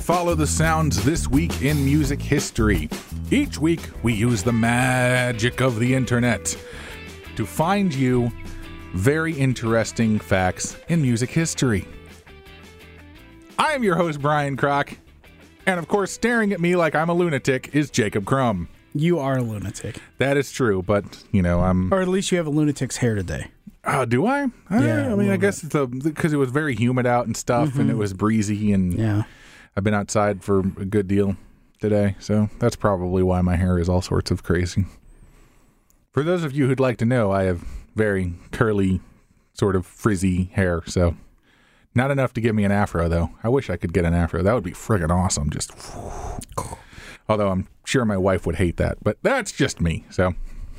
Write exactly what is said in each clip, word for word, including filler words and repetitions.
Follow the Sounds This Week in Music History. Each week, we use the magic of the internet to find you very interesting facts in music history. I am your host, Brian Kroc, and of course, staring at me like I'm a lunatic is Jacob Crum. You are a lunatic. That is true, but, you know, I'm... Or at least you have a lunatic's hair today. Oh, uh, do I? Uh, Yeah, I a mean, I little guess it's because it was very humid out and stuff, Mm-hmm. and it was breezy, and Yeah. I've been outside for a good deal today, so that's probably why my hair is all sorts of crazy. For those of you who'd like to know, I have very curly, sort of frizzy hair, so not enough to give me an afro, though. I wish I could get an afro. That would be friggin' awesome. Just, although I'm sure my wife would hate that, but that's just me, so...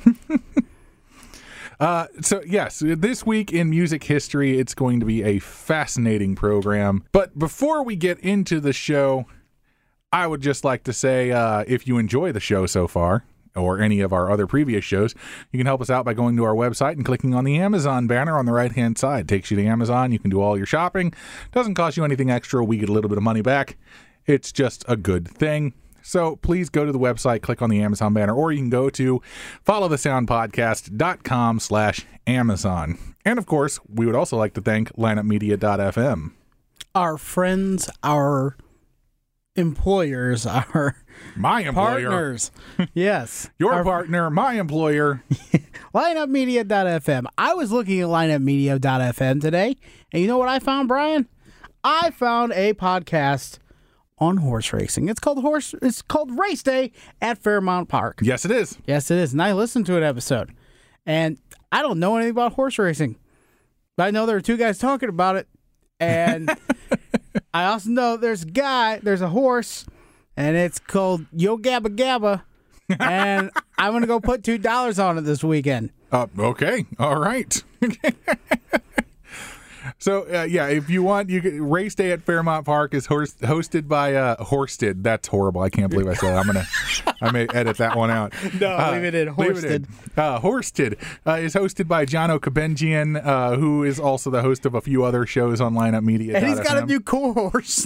Uh, so, yes, this week in music history, it's going to be a fascinating program. But before we get into the show, I would just like to say, uh, if you enjoy the show so far, or any of our other previous shows, you can help us out by going to our website and clicking on the Amazon banner on the right-hand side. It takes you to Amazon. You can do all your shopping. Doesn't cost you anything extra. We get a little bit of money back. It's just a good thing. So please go to the website, click on the Amazon banner, or you can go to followthesoundpodcast.com slash Amazon. And of course, we would also like to thank lineup media dot f m. Our friends, our employers, our My employer. partners. Yes. Your Our partner, my employer. lineup media dot f m. I was looking at lineup media dot f m today, and you know what I found, Brian? I found a podcast on horse racing. It's called horse. It's called Race Day at Fairmount Park. Yes, it is. Yes, it is. And I listened to an episode, and I don't know anything about horse racing, but I know there are two guys talking about it, and I also know there's a guy, there's a horse, and it's called Yo Gabba Gabba, and I'm gonna go put two dollars on it this weekend. Uh, okay. All right. So, uh, yeah, if you want, you can, Race Day at Fairmount Park is host, hosted by uh, Horsted. That's horrible. I can't believe I said that. I'm going to I may edit that one out. No, uh, leave it in. leave it in. Uh, Horsted uh, is hosted by Jono Kabenjian, uh, who is also the host of a few other shows on lineup media dot f m. And he's got a new co-horse.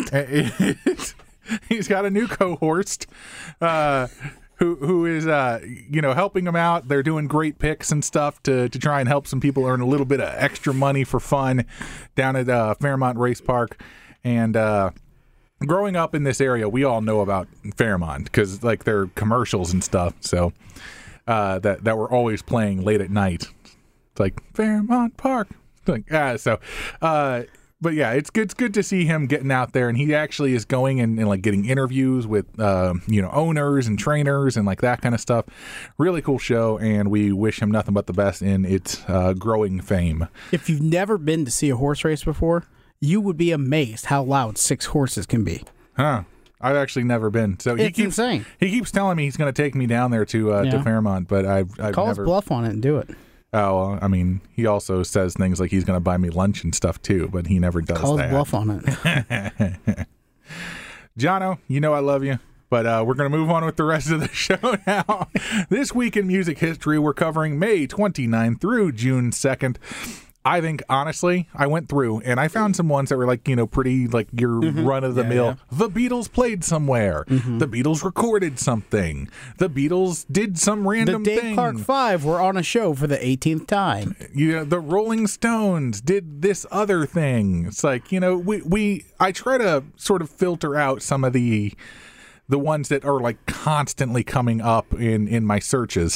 He's got a new co-host. Uh Who who is uh you know helping them out? They're doing great picks and stuff to to try and help some people earn a little bit of extra money for fun down at uh, Fairmount Race Park. And uh, growing up in this area, we all know about Fairmount because like their commercials and stuff. So uh, that that were always playing late at night. It's like Fairmount Park. Like ah, so. Uh, But yeah, it's good. It's good to see him getting out there, and he actually is going and, and like getting interviews with uh, you know owners and trainers and like that kind of stuff. Really cool show, and we wish him nothing but the best in its uh, growing fame. If you've never been to see a horse race before, you would be amazed how loud six horses can be. Huh? I've actually never been. So he It's keeps insane. he keeps telling me he's going to take me down there to uh, Yeah. to Fairmount, but I've I've Call never. his bluff on it and do it. Oh, well, I mean, he also says things like he's going to buy me lunch and stuff too, but he never does Call that. his bluff on it. Jono, you know I love you, but uh, we're going to move on with the rest of the show now. This week in music history, we're covering May twenty-ninth through June second. I think, honestly, I went through and I found some ones that were like, you know, pretty like your Mm-hmm. run-of-the-mill. Yeah, The Beatles played somewhere. Mm-hmm. The Beatles recorded something. The Beatles did some The random Dave thing. Clark Five were on a show for the eighteenth time. You know, the Rolling Stones did this other thing. It's like, you know, we, we I try to sort of filter out some of the the ones that are like constantly coming up in, in my searches.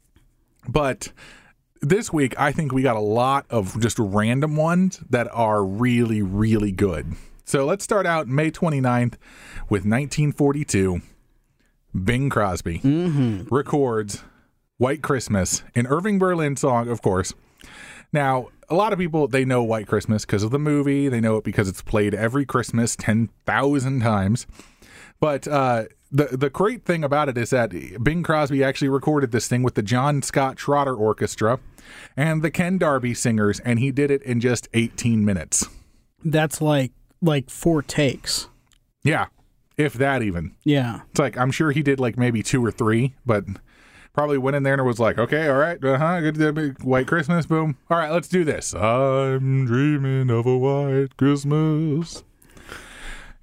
But this week, I think we got a lot of just random ones that are really, really good. So let's start out May twenty-ninth with nineteen forty-two. Bing Crosby Mm-hmm. records White Christmas, an Irving Berlin song, of course. Now, a lot of people, they know White Christmas because of the movie. They know it because it's played every Christmas ten thousand times. But uh, the the great thing about it is that Bing Crosby actually recorded this thing with the John Scott Trotter Orchestra and the Ken Darby Singers, and he did it in just eighteen minutes. That's like like four takes. Yeah, if that even. Yeah. It's like, I'm sure he did like maybe two or three, but probably went in there and was like, okay, all right, uh-huh, good, White Christmas, boom. All right, let's do this. I'm dreaming of a white Christmas.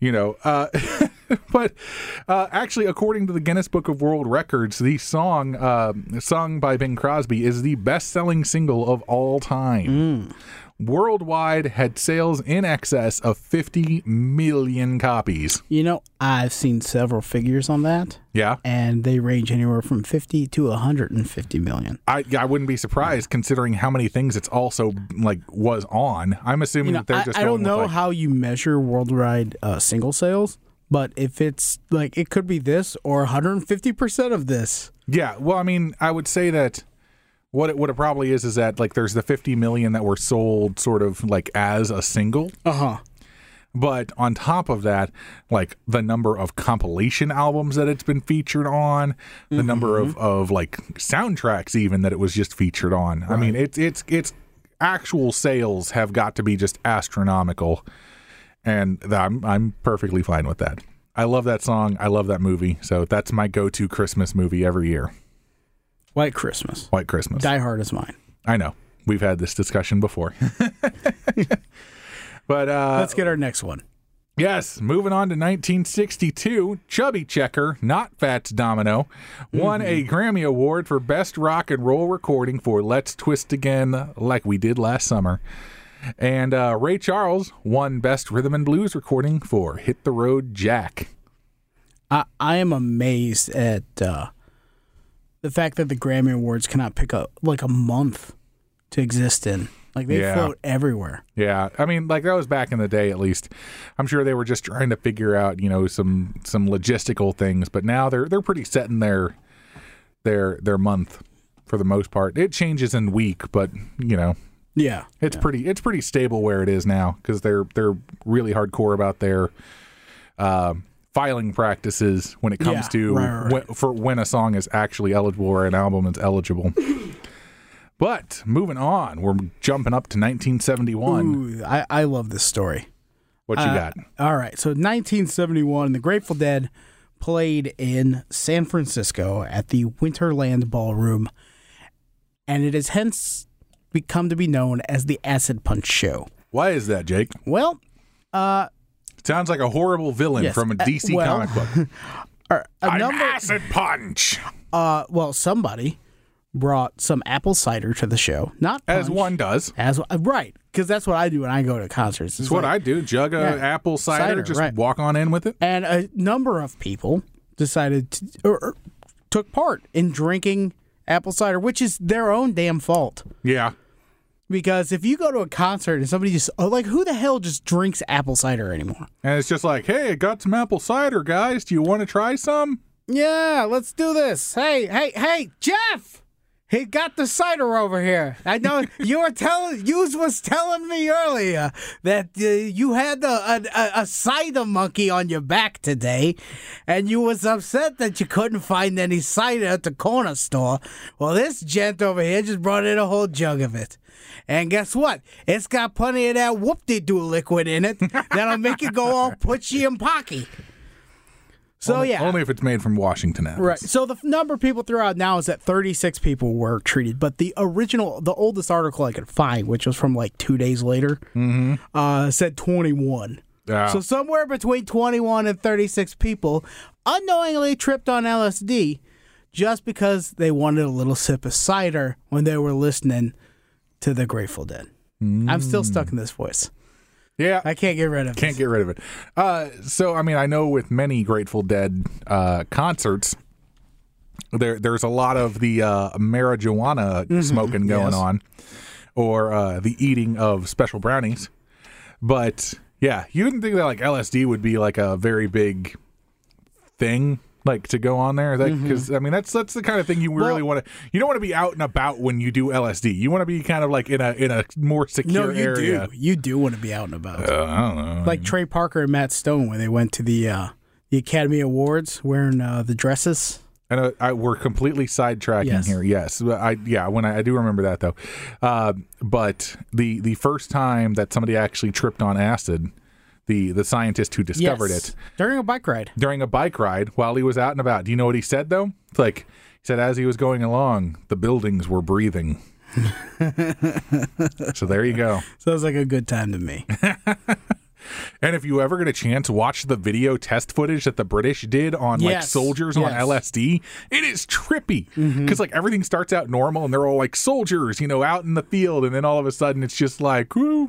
You know, uh, but uh, actually, according to the Guinness Book of World Records, the song uh, sung by Bing Crosby is the best-selling single of all time. Mm. Worldwide, had sales in excess of fifty million copies. You know, I've seen several figures on that. Yeah. And they range anywhere from fifty to one hundred fifty million. I I wouldn't be surprised considering how many things it's also like was on. I'm assuming You know, that they're I, just I going don't know with, like, how you measure worldwide uh, single sales, but if it's like, it could be this or one hundred fifty percent of this. Yeah, well, I mean, I would say that what it, what it probably is is that like there's the fifty million that were sold sort of like as a single. Uh-huh. But on top of that, like the number of compilation albums that it's been featured on, the Mm-hmm. number of, of like soundtracks even that it was just featured on. Right. I mean, it's it's it's actual sales have got to be just astronomical, and I'm I'm perfectly fine with that. I love that song. I love that movie. So that's my go-to Christmas movie every year. White Christmas. White Christmas. Die Hard is mine. I know. We've had this discussion before. But uh, let's get our next one. Yes, moving on to nineteen sixty-two, Chubby Checker, not Fats Domino, won mm-hmm. a Grammy Award for Best Rock and Roll Recording for Let's Twist Again, like we did last summer. And uh, Ray Charles won Best Rhythm and Blues Recording for Hit the Road Jack. I, I am amazed at uh, the fact that the Grammy Awards cannot pick up like a month to exist in. Like, they yeah. float everywhere. Yeah. I mean, like, that was back in the day, at least. I'm sure they were just trying to figure out, you know, some some logistical things. But now they're they're pretty set in their, their, their month for the most part. It changes in week, but, you know. Yeah. It's yeah. pretty it's pretty stable where it is now because they're, they're really hardcore about their uh, filing practices when it comes yeah, to right, right. When, for when a song is actually eligible or an album is eligible. But moving on, we're jumping up to nineteen seventy-one. Ooh, I, I love this story. What you uh, got? All right. So nineteen seventy-one, the Grateful Dead played in San Francisco at the Winterland Ballroom, and it has hence become to be known as the Acid Punch Show. Why is that, Jake? Well, uh, sounds like a horrible villain yes, from a D C uh, well, comic book. a I'm number, Acid Punch. Uh, well, somebody brought some apple cider to the show. Not punch, as one does. As right, because that's what I do when I go to concerts. That's what like, I do. Jug a yeah, apple cider, cider just right. walk on in with it. And a number of people decided to, or, or took part in drinking apple cider, which is their own damn fault. Yeah. Because if you go to a concert and somebody just, oh, like, who the hell just drinks apple cider anymore? And it's just like, hey, I got some apple cider, guys. Do you want to try some? Yeah, let's do this. Hey, hey, hey, Jeff! He got the cider over here. I know you were telling, you was telling me earlier that uh, you had a, a, a cider monkey on your back today, and you was upset that you couldn't find any cider at the corner store. Well, this gent over here just brought in a whole jug of it. And guess what? It's got plenty of that whoop-de-doo liquid in it that'll make it go all putchy and pocky. So, only, yeah. Only if it's made from Washington apples. Right. So the number of people threw out now is that thirty-six people were treated. But the original, the oldest article I could find, which was from like two days later, mm-hmm. uh, said twenty-one. Yeah. So somewhere between twenty-one and thirty-six people unknowingly tripped on L S D just because they wanted a little sip of cider when they were listening to the Grateful Dead. Mm. I'm still stuck in this voice. Yeah. I can't get rid of it. Can't get rid of it. Uh, so, I mean, I know with many Grateful Dead uh, concerts, there there's a lot of the uh, marijuana mm-hmm. smoking going yes. on or uh, the eating of special brownies. But, yeah, you wouldn't think that, like, L S D would be, like, a very big thing, like, to go on there. Because, mm-hmm. I mean, that's that's the kind of thing you well, really want to... You don't want to be out and about when you do L S D. You want to be kind of, like, in a in a more secure no, you area. do. You do want to be out and about. Uh, I don't know. Like Trey Parker and Matt Stone when they went to the uh, the Academy Awards wearing uh, the dresses. And uh, I, we're completely sidetracking yes. here. Yes, I yeah. When I, I do remember that though, uh, but the the first time that somebody actually tripped on acid, the the scientist who discovered yes. it during a bike ride, during a bike ride while he was out and about. Do you know what he said though? It's like he said as he was going along, the buildings were breathing. So there you go. Sounds like a good time to me. And if you ever get a chance, watch the video test footage that the British did on like Yes. soldiers on Yes. L S D. It is trippy because like everything starts out normal and they're all like soldiers, you know, out in the field, and then all of a sudden it's just like, ooh,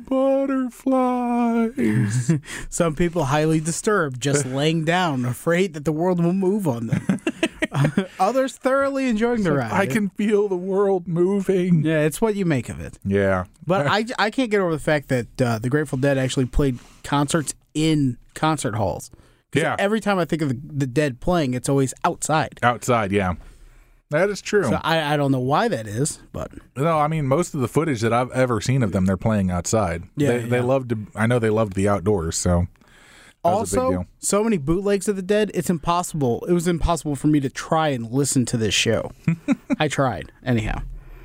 butterflies. Some people highly disturbed, just laying down, afraid that the world will move on them. Others thoroughly enjoying the ride. I can feel the world moving. Yeah, it's what you make of it. Yeah. But I, I can't get over the fact that uh, the Grateful Dead actually played concerts in concert halls. 'Cause Yeah. every time I think of the, the Dead playing, it's always outside. Outside, yeah. That is true. So I, I don't know why that is, but No, I mean, most of the footage that I've ever seen of them, they're playing outside. Yeah, they, they yeah. loved to, I know they loved the outdoors, so that was a big also deal. so many bootlegs of the Dead. It's impossible. It was impossible for me to try and listen to this show. I tried anyhow.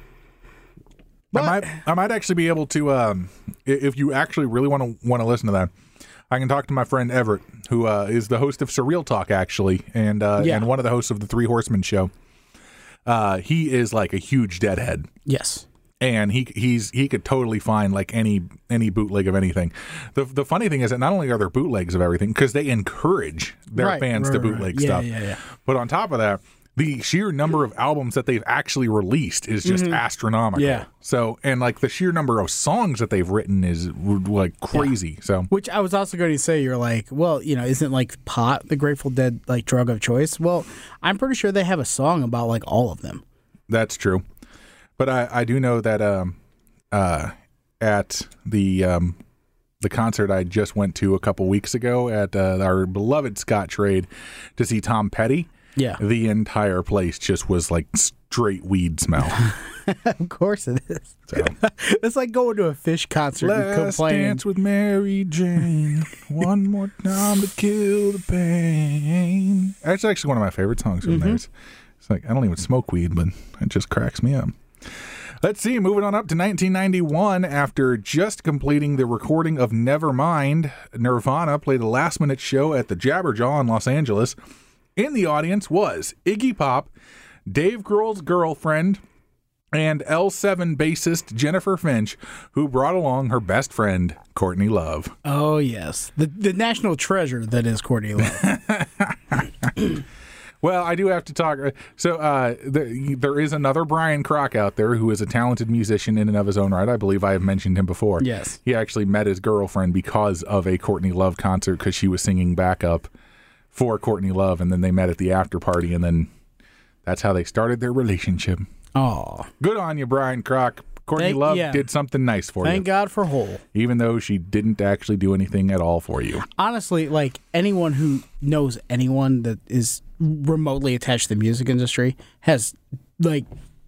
But, I might, I might actually be able to, um, i- if you actually really want to want to listen to that, I can talk to my friend Everett, who uh, is the host of Surreal Talk, actually, and uh, Yeah. and one of the hosts of the Three Horsemen show. Uh, he is like a huge Deadhead. yes. And he he's he could totally find like any any bootleg of anything. The the funny thing is that not only are there bootlegs of everything because they encourage their Right, fans right, to right. bootleg Yeah, stuff. yeah, yeah. But on top of that, the sheer number of albums that they've actually released is just astronomical. Yeah. So and like the sheer number of songs that they've written is like crazy. So Which I was also going to say, you're like, well, you know, isn't like pot the Grateful Dead like drug of choice? Well, I'm pretty sure they have a song about like all of them. that's true. But I I do know that um uh at the um the concert I just went to a couple weeks ago at uh, our beloved Scott Trade to see Tom Petty. Yeah. The entire place just was like straight weed smell. Of course it is. So. It's like going to a Fish concert and Let's complaining. dance with Mary Jane one more time to kill the pain. That's actually one of my favorite songs from theirs. It's like I don't even smoke weed, but it just cracks me up. Let's see, moving on up to nineteen ninety-one, after just completing the recording of Nevermind, Nirvana played a last-minute show at the Jabberjaw in Los Angeles. In the audience was Iggy Pop, Dave Grohl's girlfriend, and L seven bassist Jennifer Finch, who brought along her best friend, Courtney Love. Oh, yes. The the national treasure that is Courtney Love. Well, I do have to talk. So uh, there, there is another Brian Kroc out there who is a talented musician in and of his own right. I believe I have mentioned him before. Yes. He actually met his girlfriend because of a Courtney Love concert because she was singing backup for Courtney Love, and then they met at the after party, and then that's how they started their relationship. Oh, Good on you, Brian Kroc. Courtney Thank- Love yeah. did something nice for thank you, God for Hole. even though she didn't actually do anything at all for you. Honestly, like anyone who knows anyone that is remotely attached to the music industry has like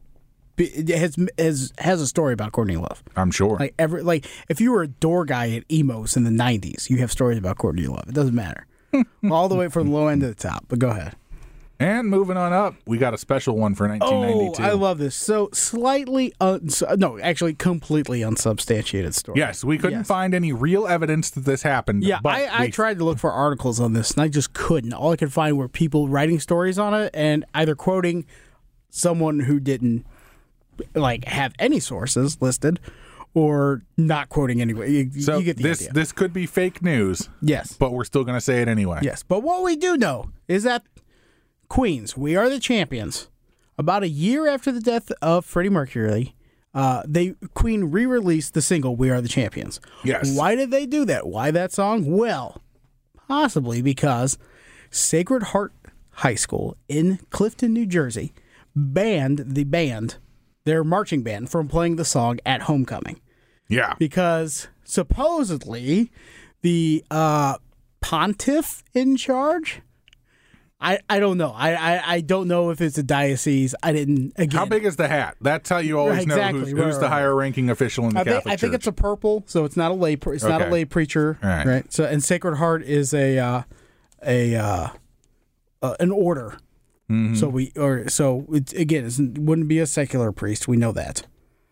be- has has has a story about Courtney Love. I'm sure. Like every like if you were a door guy at emos in the nineties, you have stories about Courtney Love. It doesn't matter. All the way from the low end to the top. But go ahead. And moving on up, we got a special one for nineteen ninety-two. Oh, I love this. So slightly, un- so- no, actually, completely unsubstantiated story. Yes, we couldn't Yes. find any real evidence that this happened. Yeah, but I, I we- tried to look for articles on this, and I just couldn't. All I could find were people writing stories on it, and either quoting someone who didn't like have any sources listed, or not quoting anyway. You, So you get the this idea. this could be fake news, Yes, but we're still going to say it anyway. yes. But what we do know is that Queens, We Are the Champions, about a year after the death of Freddie Mercury, uh, they Queen re-released the single "We Are the Champions." Yes. Why did they do that? Why that song? Well, possibly because Sacred Heart High School in Clifton, New Jersey, banned the band, their marching band, from playing the song at homecoming Yeah. because supposedly the uh, pontiff in charge. I, I don't know. I, I, I don't know if it's a diocese. I didn't. Again, How big is the hat? That's how you always Right, know exactly. who's, Right, who's the right, right. higher ranking official in the I think, Catholic I think Church. it's a purple, so it's not a lay. It's not a Okay. lay preacher, All right. right? So, and Sacred Heart is a uh, a uh, uh, an order. Mm-hmm. So we or so it, again, it wouldn't be a secular priest. We know that.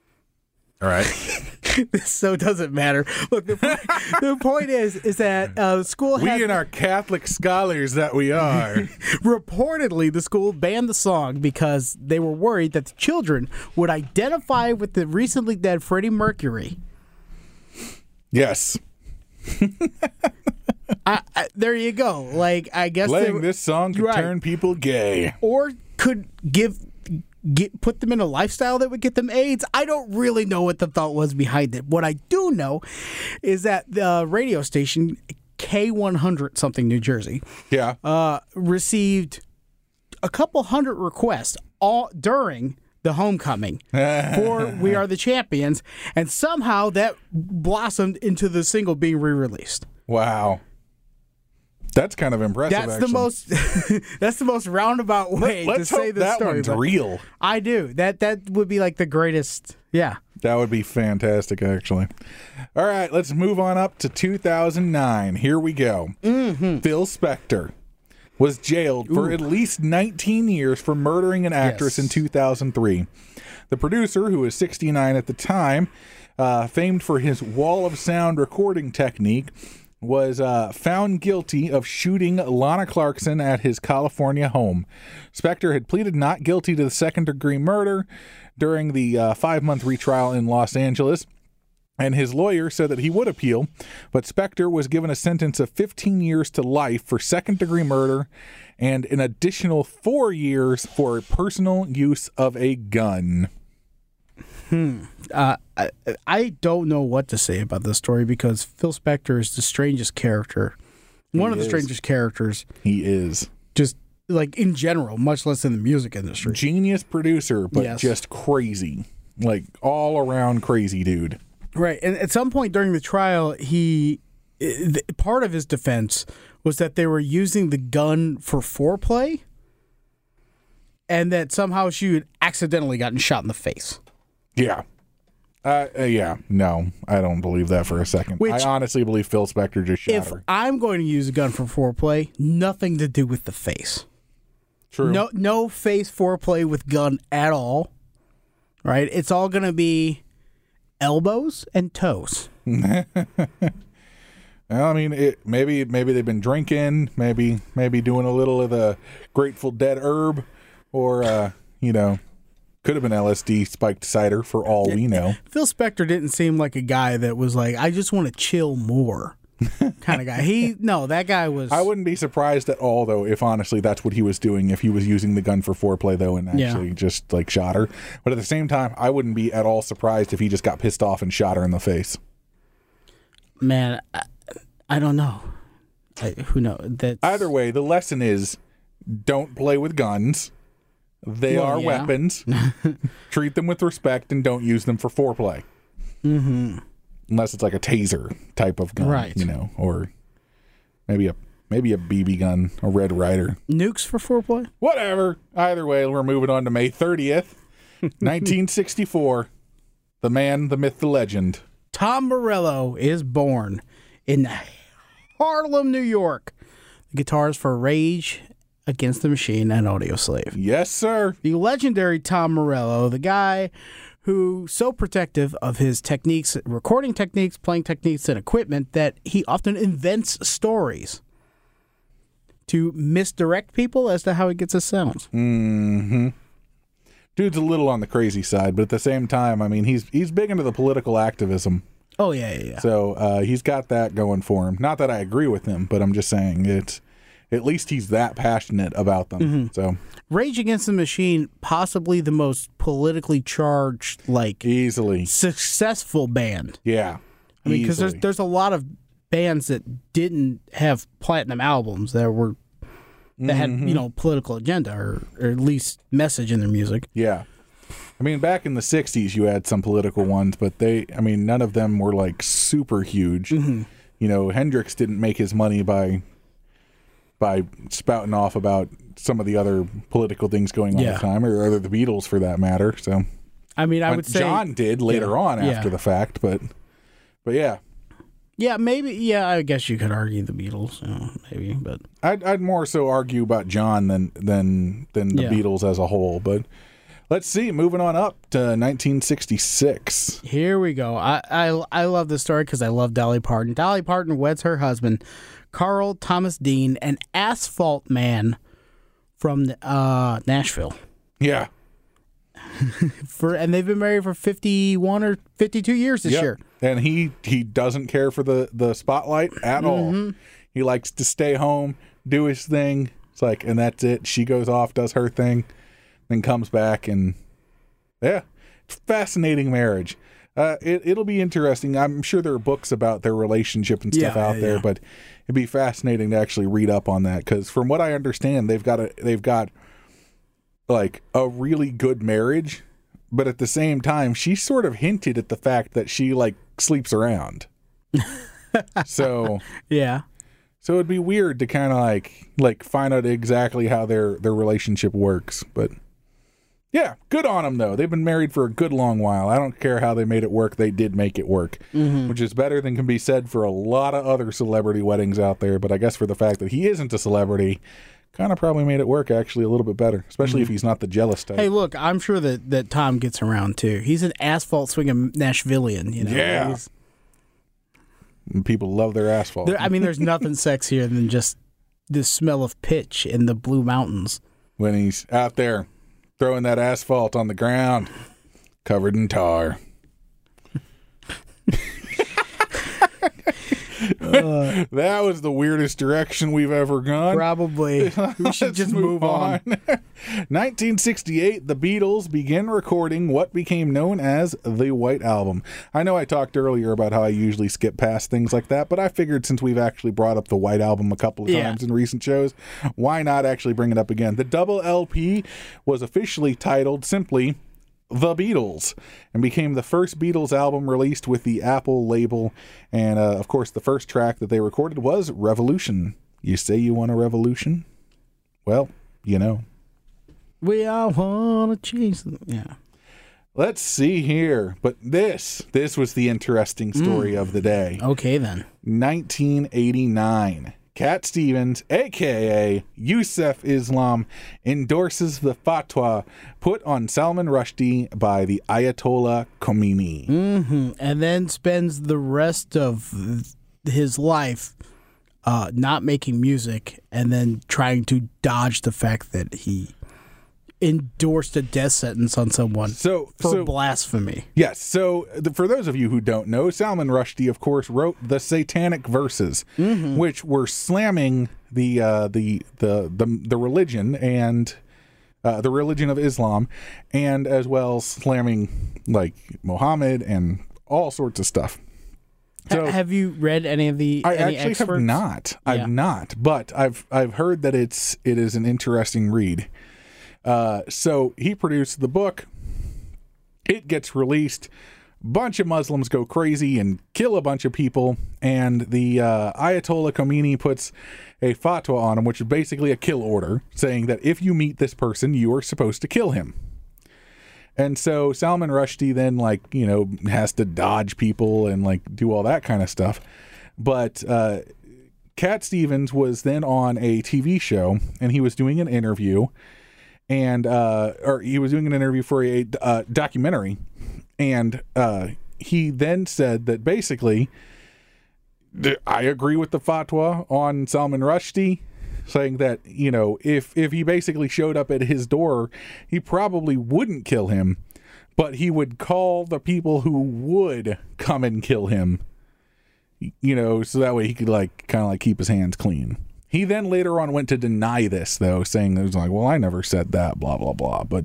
All right. So it doesn't matter. Look, the point, the point is is that uh, the school We had and our Catholic scholars that we are. reportedly the school banned the song because they were worried that the children would identify with the recently dead Freddie Mercury. Yes. I, I, there you go. Like, I guess Playing they, this song could right. turn people gay. or could give get put them in a lifestyle that would get them AIDS. I don't really know what the thought was behind it. What I do know is that the radio station K one hundred something New Jersey Yeah. uh, received a couple hundred requests all during the homecoming for We Are the Champions, and somehow that blossomed into the single being re-released. Wow. That's kind of impressive. That's actually. the most. That's the most roundabout way Let's to say hope the that story. one's but real. I do. That that would be like the greatest. Yeah. That would be fantastic, actually. All right, let's move on up to two thousand nine. Here we go. Mm-hmm. Phil Spector was jailed for Ooh. at least nineteen years for murdering an actress Yes. in two thousand three. The producer, who was sixty-nine at the time, uh, famed for his wall of sound recording technique, was uh, found guilty of shooting Lana Clarkson at his California home. Spector had pleaded not guilty to the second-degree murder during the uh, five-month retrial in Los Angeles, and his lawyer said that he would appeal, but Spector was given a sentence of fifteen years to life for second-degree murder and an additional four years for personal use of a gun. Uh, I, I don't know what to say about this story because Phil Spector is the strangest character. One He of the is. strangest characters, He is. just like in general, much less in the music industry. Genius producer, but Yes. just crazy. Like, all-around crazy dude. Right. And at some point during the trial, he th- part of his defense was that they were using the gun for foreplay and that somehow she had accidentally gotten shot in the face. Yeah. Uh, uh, yeah. No, I don't believe that for a second. Which- I honestly believe Phil Spector just shot If her. I'm going to use a gun for foreplay, nothing to do with the face. True. No no face foreplay with gun at all. Right? It's all going to be elbows and toes. Well, I mean, it, maybe maybe they've been drinking, maybe maybe doing a little of the Grateful Dead herb, or uh, you know, could have been L S D spiked cider for all we know. Phil Spector didn't seem like a guy that was like, I just want to chill more kind of guy. He no, that guy was. I wouldn't be surprised at all, though, if honestly that's what he was doing, if he was using the gun for foreplay, though, and Yeah. actually just like shot her. But at the same time, I wouldn't be at all surprised if he just got pissed off and shot her in the face. Man, I, I don't know. I, who knows? That's, Either way, the lesson is don't play with guns. They Well, are yeah. weapons. Treat them with respect and don't use them for foreplay. Mm-hmm. Unless it's like a taser type of gun, Right. you know, or maybe a maybe a B B gun, a Red Ryder. nukes for foreplay? Whatever. Either way, we're moving on to May thirtieth, nineteen sixty-four. The man, the myth, the legend. Tom Morello is born in Harlem, New York. The guitarist for Rage Against the Machine and Audio Slave. Yes, sir. The legendary Tom Morello, the guy who so protective of his techniques, recording techniques, playing techniques, and equipment that he often invents stories to misdirect people as to how he gets his sounds. Mm-hmm. Dude's a little on the crazy side, but at the same time, I mean, he's he's big into the political activism. Oh, yeah, yeah, yeah. So uh, he's got that going for him. Not that I agree with him, but I'm just saying it's at least he's that passionate about them. Mm-hmm. So Rage Against the Machine, possibly the most politically charged, like, easily, successful band. yeah. I mean, because there's easily. there's a lot of bands that didn't have platinum albums that were that had Mm-hmm. you know political agenda or, or at least message in their music. Yeah. I mean, back in the sixties, you had some political ones, but they, I mean, none of them were like super huge. Mm-hmm. You know, Hendrix didn't make his money by by spouting off about some of the other political things going on Yeah. at the time, or, or the Beatles for that matter. So I mean, I But would say John did later yeah, on yeah. after the fact, but but yeah, yeah, maybe yeah. I guess you could argue the Beatles, you know, maybe, but I'd, I'd more so argue about John than than than the Yeah. Beatles as a whole. But let's see, moving on up to nineteen sixty-six. here we go. I I, I love this story because I love Dolly Parton. Dolly Parton weds her husband, Carl Thomas Dean, an asphalt man from uh, Nashville. Yeah. For and they've been married for fifty-one or fifty-two years this Yep. year. And he he doesn't care for the the spotlight at all. He likes to stay home, do his thing. It's like, and that's it. She goes off, does her thing, then comes back, and yeah, fascinating marriage. Uh, it, it'll be interesting. I'm sure there are books about their relationship and stuff Yeah, out yeah, there, yeah. but it'd be fascinating to actually read up on that, because from what I understand, they've got a they've got like a really good marriage, but at the same time, she sort of hinted at the fact that she like sleeps around. so Yeah. so it'd be weird to kind of like like find out exactly how their their relationship works, but. Yeah, good on them, though. They've been married for a good long while. I don't care how they made it work. They did make it work, Mm-hmm. which is better than can be said for a lot of other celebrity weddings out there. But I guess for the fact that he isn't a celebrity, kind of probably made it work actually a little bit better, especially Mm-hmm. if he's not the jealous type. Hey, look, I'm sure that, that Tom gets around, too. He's an asphalt swinging Nashvilleian, you know? Yeah. He's- And people love their asphalt. There, I mean, there's nothing sexier than just the smell of pitch in the Blue Mountains. When he's out there throwing that asphalt on the ground, covered in tar. Uh, That was the weirdest direction we've ever gone. probably. We should Let's just move on. nineteen sixty-eight, the Beatles begin recording what became known as the White Album. I know I talked earlier about how I usually skip past things like that, but I figured since we've actually brought up the White Album a couple of Yeah. times in recent shows, why not actually bring it up again? The double L P was officially titled simply The Beatles, and became the first Beatles album released with the Apple label. And uh, of course, the first track that they recorded was Revolution. You say you want a revolution? Well, you know. We all want to change them. Yeah. Let's see here. But this, this was the interesting story of the day. Okay, then. nineteen eighty-nine. Cat Stevens, a k a. Yusuf Islam, endorses the fatwa put on Salman Rushdie by the Ayatollah Khomeini. hmm And then spends the rest of his life uh, not making music and then trying to dodge the fact that he endorsed a death sentence on someone So, for so blasphemy. yes. So, the, for those of you who don't know, Salman Rushdie, of course, wrote the Satanic Verses, which were slamming the uh, the, the the the religion and uh, the religion of Islam, and as well slamming like Muhammad and all sorts of stuff. So, Ha- have you read any of the I any actually experts? have not. Yeah. I've not, but I've I've heard that it's it is an interesting read. Uh, so he produced the book. It gets released. Bunch of Muslims go crazy and kill a bunch of people, and the uh, Ayatollah Khomeini puts a fatwa on him, which is basically a kill order, saying that if you meet this person, you are supposed to kill him. And so Salman Rushdie then, like, you know, has to dodge people and like do all that kind of stuff. But uh, Cat Stevens was then on a T V show, and he was doing an interview. And uh, or he was doing an interview for a uh, documentary, and uh, he then said that basically, I agree with the fatwa on Salman Rushdie, saying that, you know, if if he basically showed up at his door, he probably wouldn't kill him, but he would call the people who would come and kill him, you know, so that way he could like kind of like keep his hands clean. He then later on went to deny this, though, saying it was like, well, I never said that, blah, blah, blah. But,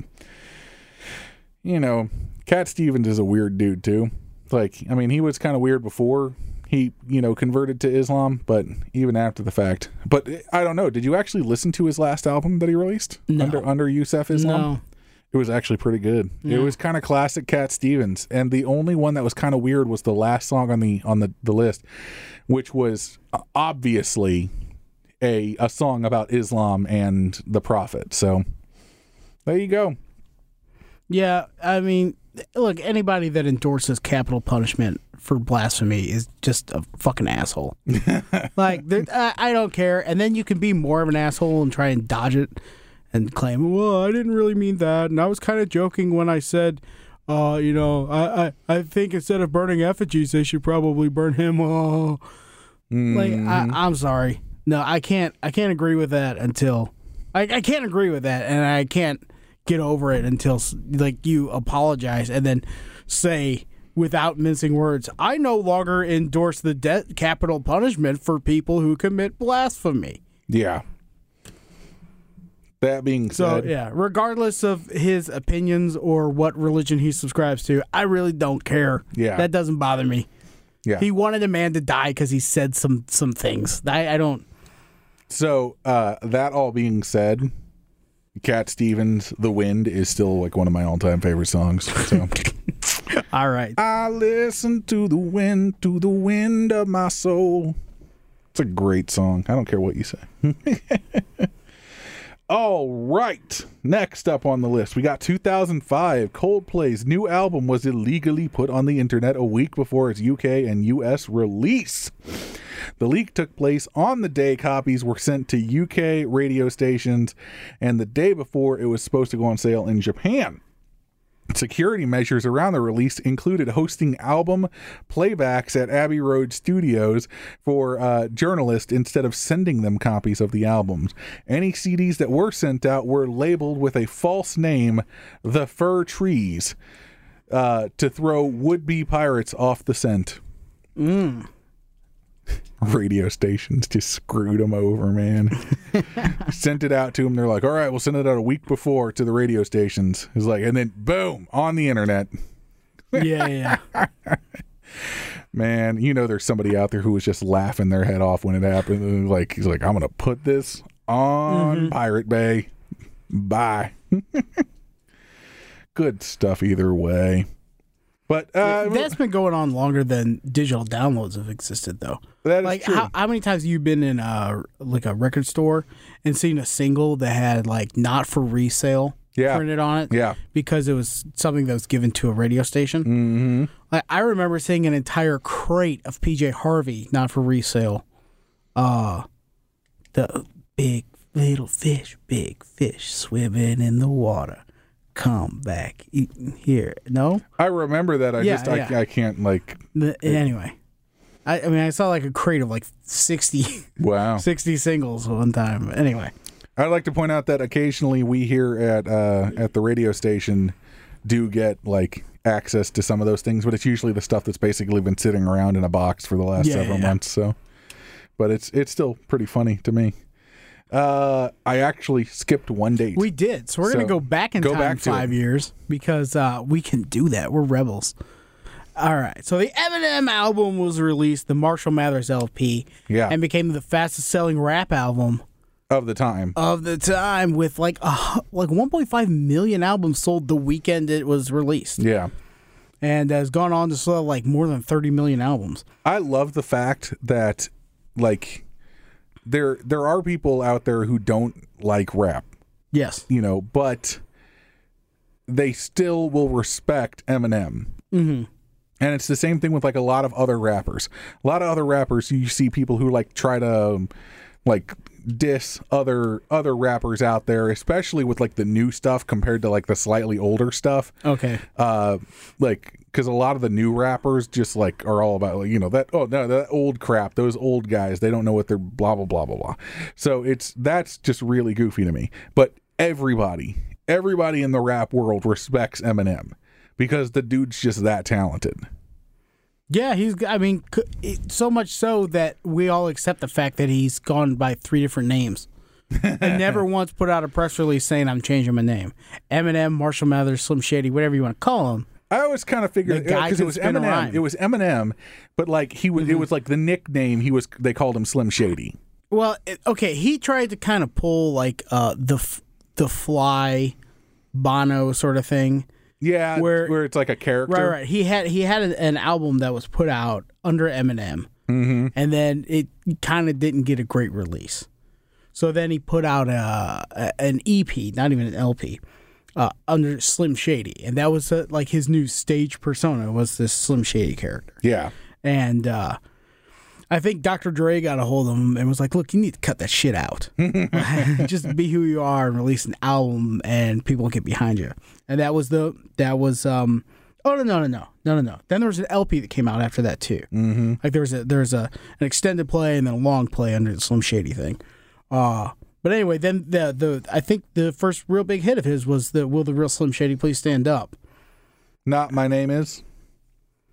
you know, Cat Stevens is a weird dude, too. Like, I mean, he was kind of weird before he, you know, converted to Islam, but even after the fact. But I don't know. Did you actually listen to his last album that he released? No. Under, under Yusuf Islam? No. It was actually pretty good. Yeah. It was kind of classic Cat Stevens, and the only one that was kind of weird was the last song on the on the, the list, which was obviously a a song about Islam and the Prophet. So there you go. Yeah, I mean, look, anybody that endorses capital punishment for blasphemy is just a fucking asshole. Like, there- I, I don't care. And then you can be more of an asshole and try and dodge it and claim, well, I didn't really mean that. And I was kind of joking when I said, uh, you know, I, I, I think instead of burning effigies, they should probably burn him. Oh. Like, I, I'm sorry. No, I can't. I can't agree with that until I, I can't agree with that, and I can't get over it until like you apologize and then say without mincing words, I no longer endorse the death capital punishment for people who commit blasphemy. Yeah. That being So, said, yeah, regardless of his opinions or what religion he subscribes to, I really don't care. Yeah. That doesn't bother me. yeah. He wanted a man to die because he said some some things. I, I don't. So, uh, that all being said, Cat Stevens' "The Wind" is still like one of my all-time favorite songs. So, All right. I listen to the wind, to the wind of my soul. It's a great song. I don't care what you say. All right. Next up on the list, we got two thousand five. Coldplay's new album was illegally put on the internet a week before its U K and U S release. The leak took place on the day copies were sent to U K radio stations and the day before it was supposed to go on sale in Japan. Security measures around the release included hosting album playbacks at Abbey Road Studios for uh, journalists instead of sending them copies of the albums. Any C Ds that were sent out were labeled with a false name, The Fir Trees, uh, to throw would-be pirates off the scent. Mm. Radio stations just screwed them over, man. Sent it out to them. They're like, all right, we'll send it out a week before to the radio stations. It's like, and then boom, on the internet. Yeah, yeah. Man, you know there's somebody out there who was just laughing their head off when it happened. Like, he's like, I'm going to put this on mm-hmm. Pirate Bay. Bye. Good stuff either way. But uh, that's been going on longer than digital downloads have existed, though. That is like, true. How, how many times have you been in a, like a record store and seen a single that had like not for resale yeah. printed on it? Yeah, because it was something that was given to a radio station. Mm-hmm. Like, I remember seeing an entire crate of P J Harvey not for resale. Uh, the big little fish, big fish swimming in the water. Come back eating here. No? I remember that. I yeah, just, yeah. I, I can't, like... The, anyway. I, I mean, I saw like a crate of like sixty, wow. sixty singles one time. Anyway. I'd like to point out that occasionally we here at uh, at the radio station do get, like, access to some of those things, but it's usually the stuff that's basically been sitting around in a box for the last yeah, several yeah. months, so... But it's it's still pretty funny to me. Uh, I actually skipped one date. We did. So we're So, going to go back in go time back to five it. years because uh, we can do that. We're rebels. All right. So the Eminem album was released, the Marshall Mathers L P, Yeah. and became the fastest selling rap album Of the time. of the time with like a, like one point five million albums sold the weekend it was released. Yeah. And has gone on to sell like more than thirty million albums. I love the fact that, like, there there are people out there who don't like rap, Yes. you know, but they still will respect Eminem. Mm-hmm. And it's the same thing with, like, a lot of other rappers. A lot of other rappers, you see people who, like, try to, um, like, diss other other rappers out there, especially with, like, the new stuff compared to, like, the slightly older stuff. Okay. Uh, like, because a lot of the new rappers just, like, are all about, like, you know, that, oh, no, that old crap, those old guys, they don't know what they're blah, blah, blah, blah, blah. So it's, that's just really goofy to me. But everybody, everybody in the rap world respects Eminem because the dude's just that talented. Yeah, he's. I mean, c- it- so much so that we all accept the fact that he's gone by three different names, and never once put out a press release saying I'm changing my name. Eminem, Marshall Mathers, Slim Shady, whatever you want to call him. I always kind of figured The guy because it could was spin a Eminem. rhyme. It was Eminem, but like he was, Mm-hmm. it was like the nickname. He was. They called him Slim Shady. Well, it, okay, he tried to kind of pull like uh, the f- the Fly, Bono sort of thing. Yeah, Where- where, it's like a character. Right, right. He had he had an, an album that was put out under Eminem, Mm-hmm. and then it kind of didn't get a great release. So then he put out a, a an E P, not even an L P, uh, under Slim Shady, and that was uh, like his new stage persona was this Slim Shady character. Yeah. And uh, I think Doctor Dre got a hold of him and was like, "Look, you need to cut that shit out. Just be who you are and release an album, and people will get behind you." And that was the that was um oh no no no no no no no. Then there was an L P that came out after that too. Mm-hmm. Like there was a there was a an extended play and then a long play under the Slim Shady thing. Uh but anyway, then the the I think the first real big hit of his was the "Will the Real Slim Shady Please Stand Up." Not My Name Is.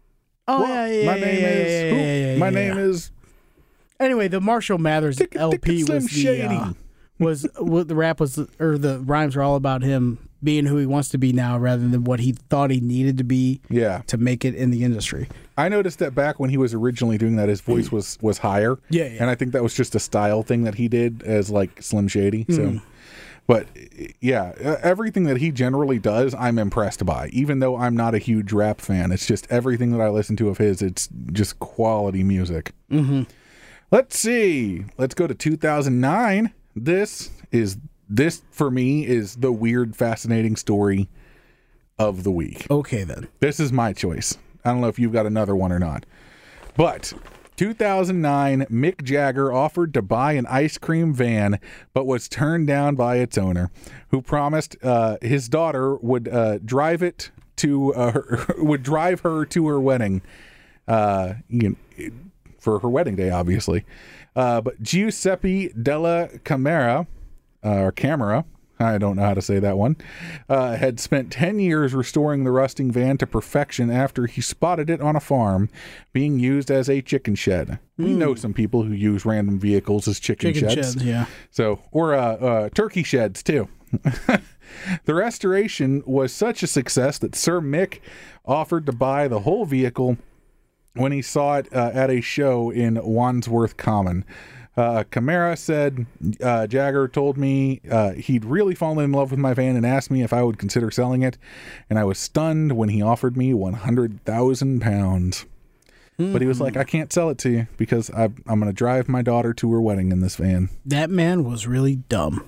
Oh What? yeah, yeah, My yeah, name yeah, is. yeah, who? yeah, yeah, My yeah, name yeah. is. Anyway, the Marshall Mathers Tick- L P tick- Slim was the Shady. uh, was what the rap was, or the rhymes are all about him being who he wants to be now, rather than what he thought he needed to be Yeah, to make it in the industry. I noticed that back when he was originally doing that, his voice was was higher. Yeah, yeah. and I think that was just a style thing that he did as like Slim Shady. So, Mm. but yeah, everything that he generally does, I'm impressed by. Even though I'm not a huge rap fan, it's just everything that I listen to of his. It's just quality music. Mm-hmm. Let's see. Let's go to two thousand nine. This is this for me is the weird, fascinating story of the week. Okay, then. This is my choice. I don't know if you've got another one or not. But two thousand nine, Mick Jagger offered to buy an ice cream van, but was turned down by its owner, who promised uh, his daughter would uh, drive it to uh, her, would drive her to her wedding, uh, you know, for her wedding day, obviously. Uh, but Giuseppe della Camera, uh, or Camera, I don't know how to say that one, uh, had spent ten years restoring the rusting van to perfection after he spotted it on a farm being used as a chicken shed. Mm. We know some people who use random vehicles as chicken, Chicken sheds. sheds, yeah. So, or uh, uh, turkey sheds, too. The restoration was such a success that Sir Mick offered to buy the whole vehicle when he saw it uh, at a show in Wandsworth Common. Uh, Camara said, uh, Jagger told me uh, he'd really fallen in love with my van and asked me if I would consider selling it, and I was stunned when he offered me one hundred thousand pounds. Mm-hmm. But he was like, I can't sell it to you because I, I'm going to drive my daughter to her wedding in this van. That man was really dumb.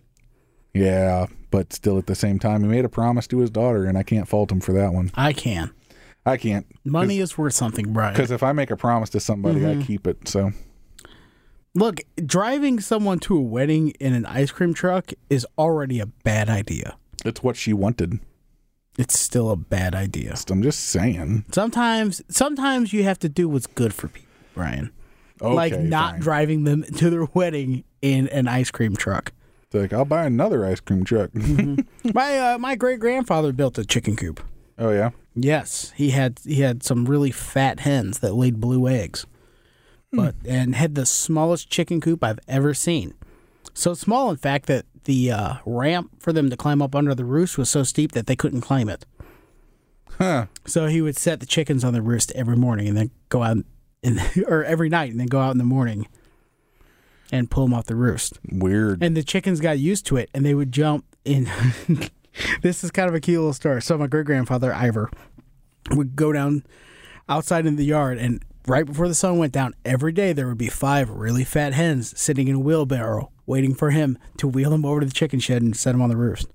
Yeah, but still at the same time, he made a promise to his daughter, and I can't fault him for that one. I can. I can't. Money is worth something, Brian. Because if I make a promise to somebody, Mm-hmm. I keep it, so... Look, driving someone to a wedding in an ice cream truck is already a bad idea. It's what she wanted. It's still a bad idea. I'm just saying. Sometimes sometimes you have to do what's good for people, Brian. Okay, like not fine. driving them to their wedding in an ice cream truck. It's like, I'll buy another ice cream truck. Mm-hmm. my uh, my great grandfather built a chicken coop. Oh, yeah? Yes, he had he had some really fat hens that laid blue eggs. But and had the smallest chicken coop I've ever seen. So small, in fact, that the uh, ramp for them to climb up under the roost was so steep that they couldn't climb it. Huh. So he would set the chickens on the roost every morning and then go out, in, or every night and then go out in the morning and pull them off the roost. Weird. And the chickens got used to it and they would jump in. This is kind of a cute little story. So my great-grandfather, Ivor, would go down outside in the yard, and right before the sun went down, every day there would be five really fat hens sitting in a wheelbarrow waiting for him to wheel them over to the chicken shed and set them on the roost.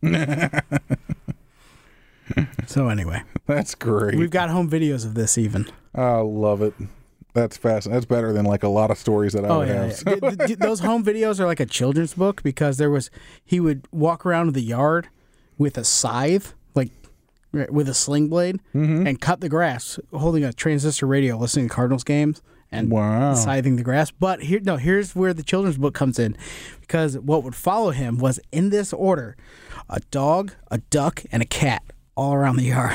So anyway. That's great. We've got home videos of this even. I love it. That's fast. That's better than like a lot of stories that I Oh, would yeah. have. yeah. Th- th- Those home videos are like a children's book because there was, he would walk around the yard with a scythe, like with a sling blade, Mm-hmm. and cut the grass, holding a transistor radio, listening to Cardinals games, and Wow. scything the grass. But here, no, here's where the children's book comes in, because what would follow him was in this order: a dog, a duck, and a cat all around the yard.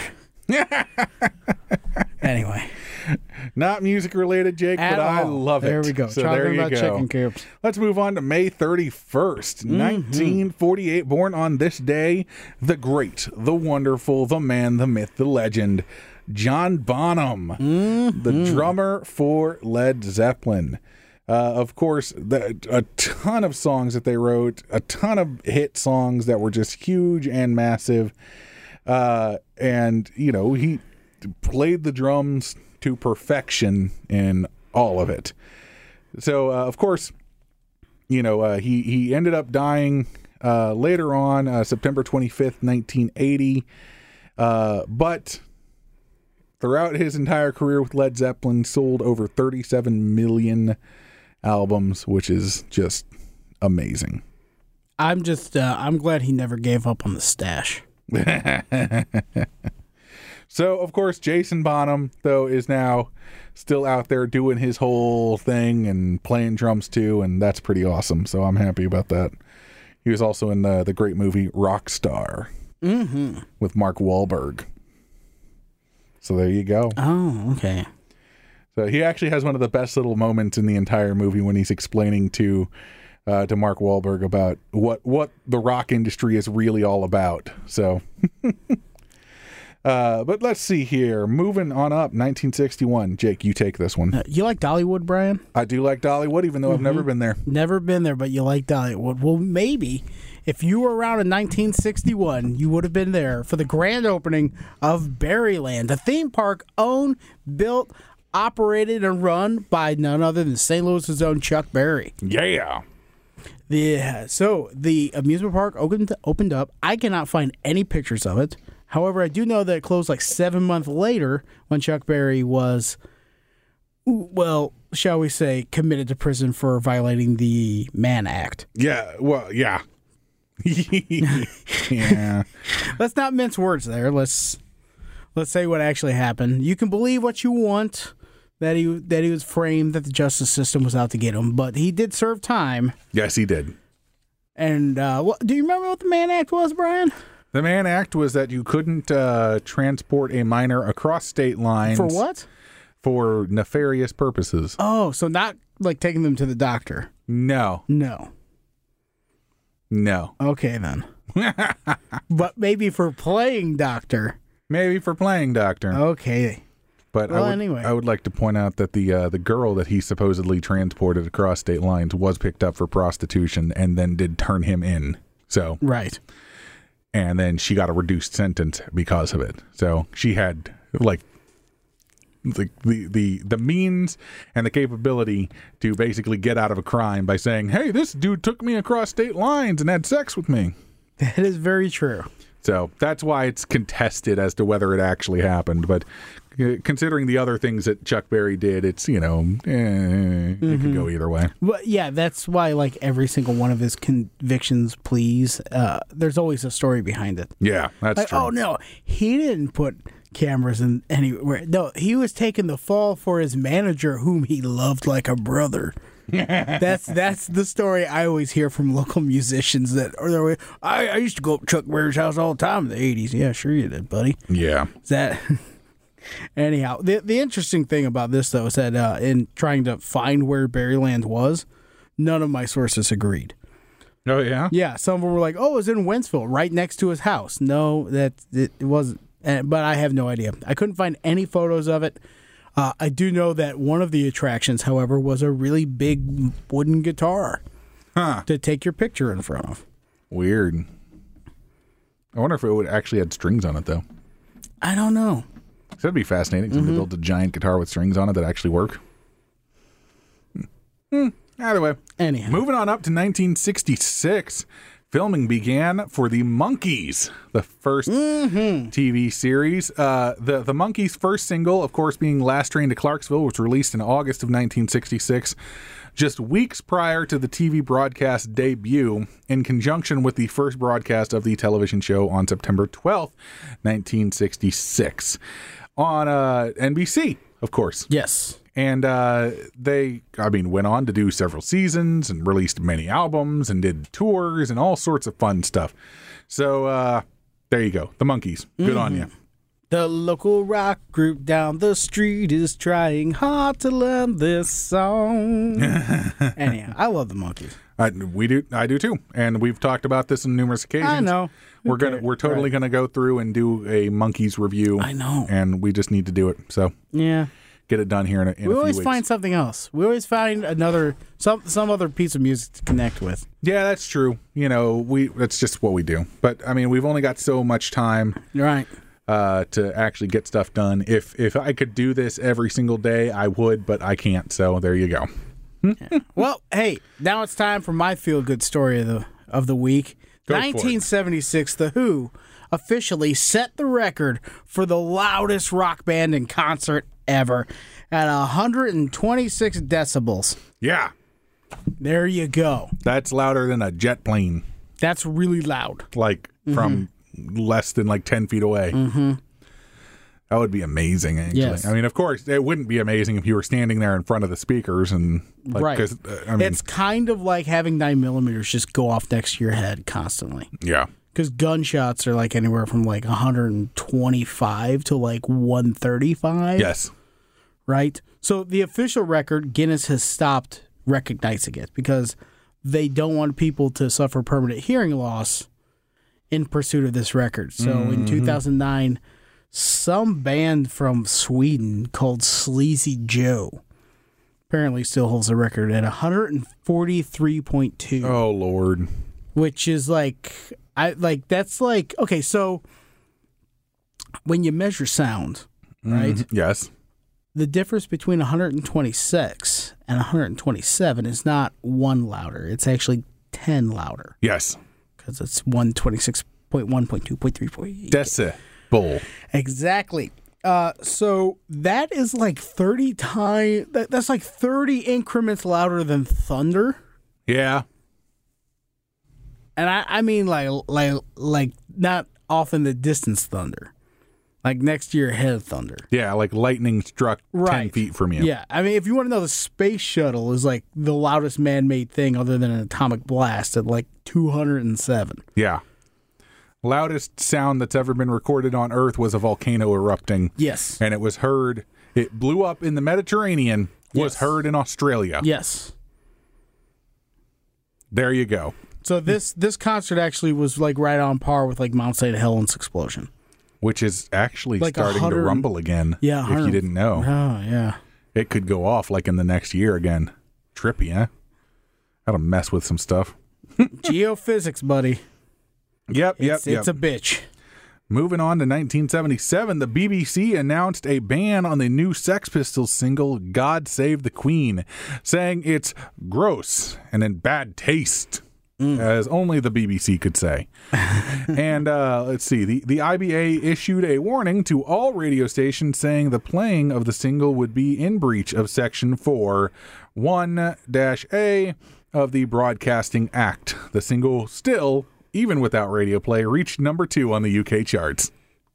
Anyway, Not music related, Jake, At but I all. love it. There we go. So Talking there you about go. chicken coops. Let's move on to May thirty-first, Mm-hmm. nineteen forty-eight. Born on this day, the great, the wonderful, the man, the myth, the legend, John Bonham, Mm-hmm. the drummer for Led Zeppelin. Uh, of course, the, a ton of songs that they wrote, a ton of hit songs that were just huge and massive. Uh, and, you know, he played the drums to perfection in all of it. So, uh, of course, you know, uh, he, he ended up dying uh, later on, uh, September twenty-fifth, nineteen eighty. Uh, but throughout his entire career with Led Zeppelin, sold over thirty-seven million albums, which is just amazing. I'm just, uh, I'm glad he never gave up on the stash. So, of course, Jason Bonham, though, is now still out there doing his whole thing and playing drums, too, and that's pretty awesome. So I'm happy about that. He was also in the, the great movie Rockstar Mm-hmm. with Mark Wahlberg. So there you go. Oh, okay. So he actually has one of the best little moments in the entire movie when he's explaining to uh, to Mark Wahlberg about what what the rock industry is really all about. So, uh, but let's see here. Moving on up, nineteen sixty-one. Jake, you take this one. Uh, you like Dollywood, Brian? I do like Dollywood, even though mm-hmm. I've never been there. Never been there, but you like Dollywood. Well, maybe if you were around in nineteen sixty-one, you would have been there for the grand opening of Berryland, a theme park owned, built, operated, and run by none other than Saint Louis's own Chuck Berry. Yeah. The, so the amusement park opened, opened up. I cannot find any pictures of it. However, I do know that it closed like seven months later when Chuck Berry was, well, shall we say, committed to prison for violating the Mann Act. Yeah, well, yeah. yeah. Let's not mince words there. Let's let's say what actually happened. You can believe what you want, that he that he was framed, that the justice system was out to get him, but he did serve time. Yes, he did. And uh, what, do you remember what the Mann Act was, Brian? The Mann Act was that you couldn't uh, transport a minor across state lines. For what? For nefarious purposes. Oh, so not like taking them to the doctor. No. No. No. Okay, then. But maybe for playing doctor. Maybe for playing doctor. Okay. But well, I would, anyway. I would like to point out that the uh, the girl that he supposedly transported across state lines was picked up for prostitution and then did turn him in. So right. And then she got a reduced sentence because of it. So she had like the the the, the means and the capability to basically get out of a crime by saying, "Hey, this dude took me across state lines and had sex with me." That is very true. So that's why it's contested as to whether it actually happened. But considering the other things that Chuck Berry did, it's, you know, eh, mm-hmm. it could go either way. Well, yeah, that's why, like, every single one of his convictions, pleas, uh, there's always a story behind it. Yeah, that's like, true. Oh, no, he didn't put cameras in anywhere. No, he was taking the fall for his manager, whom he loved like a brother. that's that's the story I always hear from local musicians that or they're, I, I used to go up to Chuck Berry's house all the time in the eighties. Yeah, sure you did, buddy. Yeah. Is that anyhow? The the interesting thing about this though is that uh, in trying to find where Berryland was, none of my sources agreed. Oh yeah, yeah. Some of them were like, "Oh, it was in Wentzville, right next to his house." No, that it, it wasn't. But I have no idea. I couldn't find any photos of it. Uh, I do know that one of the attractions, however, was a really big wooden guitar huh. to take your picture in front of. Weird. I wonder if it would actually had strings on it, though. I don't know. That'd be fascinating. Mm-hmm. Somebody built a giant guitar with strings on it that actually work. Hmm. Either way. Anyhow. Moving on up to nineteen sixty-six. Filming began for The Monkees, the first mm-hmm. T V series. Uh, the, the Monkees' first single, of course, being Last Train to Clarksville, was released in August of nineteen sixty-six, just weeks prior to the T V broadcast debut, in conjunction with the first broadcast of the television show on September twelfth, nineteen sixty-six, on uh, N B C, of course. Yes. And uh, they, I mean, went on to do several seasons and released many albums and did tours and all sorts of fun stuff. So uh, there you go. The Monkees. Good mm-hmm. on you. The local rock group down the street is trying hard to learn this song. Anyhow, I love the Monkees. I, we do. I do too. And we've talked about this on numerous occasions. I know. We're gonna. We're totally right. gonna go through and do a Monkees review. I know. And we just need to do it. So yeah. Get it done here in a, in we a few always weeks. find something else. We always find another some some other piece of music to connect with. Yeah, that's true. You know, we that's just what we do. But I mean, we've only got so much time, right, uh, to actually get stuff done. If if I could do this every single day, I would, but I can't. So there you go. Yeah. Well, hey, now it's time for my feel good story of the of the week. Go nineteen seventy-six, The Who officially set the record for the loudest rock band in concert ever at one hundred twenty-six decibels. Yeah. There you go. That's louder than a jet plane. That's really loud. Like mm-hmm. from less than like ten feet away. Mm-hmm. That would be amazing, actually. Yes. I mean, of course, it wouldn't be amazing if you were standing there in front of the speakers. and like, Right. 'cause, uh, I mean, it's kind of like having nine millimeters just go off next to your head constantly. Yeah. Because gunshots are like anywhere from like one twenty-five to like one thirty-five. Yes. Right? So the official record, Guinness has stopped recognizing it because they don't want people to suffer permanent hearing loss in pursuit of this record. So mm-hmm. in two thousand nine, some band from Sweden called Sleazy Joe apparently still holds the record at one forty-three point two. Oh, Lord. Which is like, I like that's like, okay, so when you measure sound, right? Mm-hmm. Yes. The difference between one twenty-six and one twenty-seven is not one louder. It's actually ten louder. Yes. Because it's one twenty-six point one, point two, point three, point eight. Decibel. Exactly. Uh, so that is like thirty times, that, that's like thirty increments louder than thunder. Yeah. And I, I mean like, like, like not off in the distance thunder. Like next to your head thunder. Yeah, like lightning struck right. ten feet from you. Yeah, I mean, if you want to know, the space shuttle is like the loudest man-made thing other than an atomic blast at like two hundred seven. Yeah. Loudest sound that's ever been recorded on Earth was a volcano erupting. Yes. And it was heard, it blew up in the Mediterranean, was yes. heard in Australia. Yes. There you go. So this this concert actually was like right on par with like Mount Saint Helens explosion. Which is actually like starting to rumble again. Yeah, if you didn't know. Oh, yeah. It could go off like in the next year again. Trippy, huh? That'll mess with some stuff. Geophysics, buddy. Yep, yep, it's, yep. It's a bitch. Moving on to nineteen seventy-seven, the B B C announced a ban on the new Sex Pistols single, God Save the Queen, saying it's gross and in bad taste. Mm. As only the B B C could say. And uh, let's see, the, the I B A issued a warning to all radio stations saying the playing of the single would be in breach of Section four one A of the Broadcasting Act. The single still, even without radio play, reached number two on the U K charts.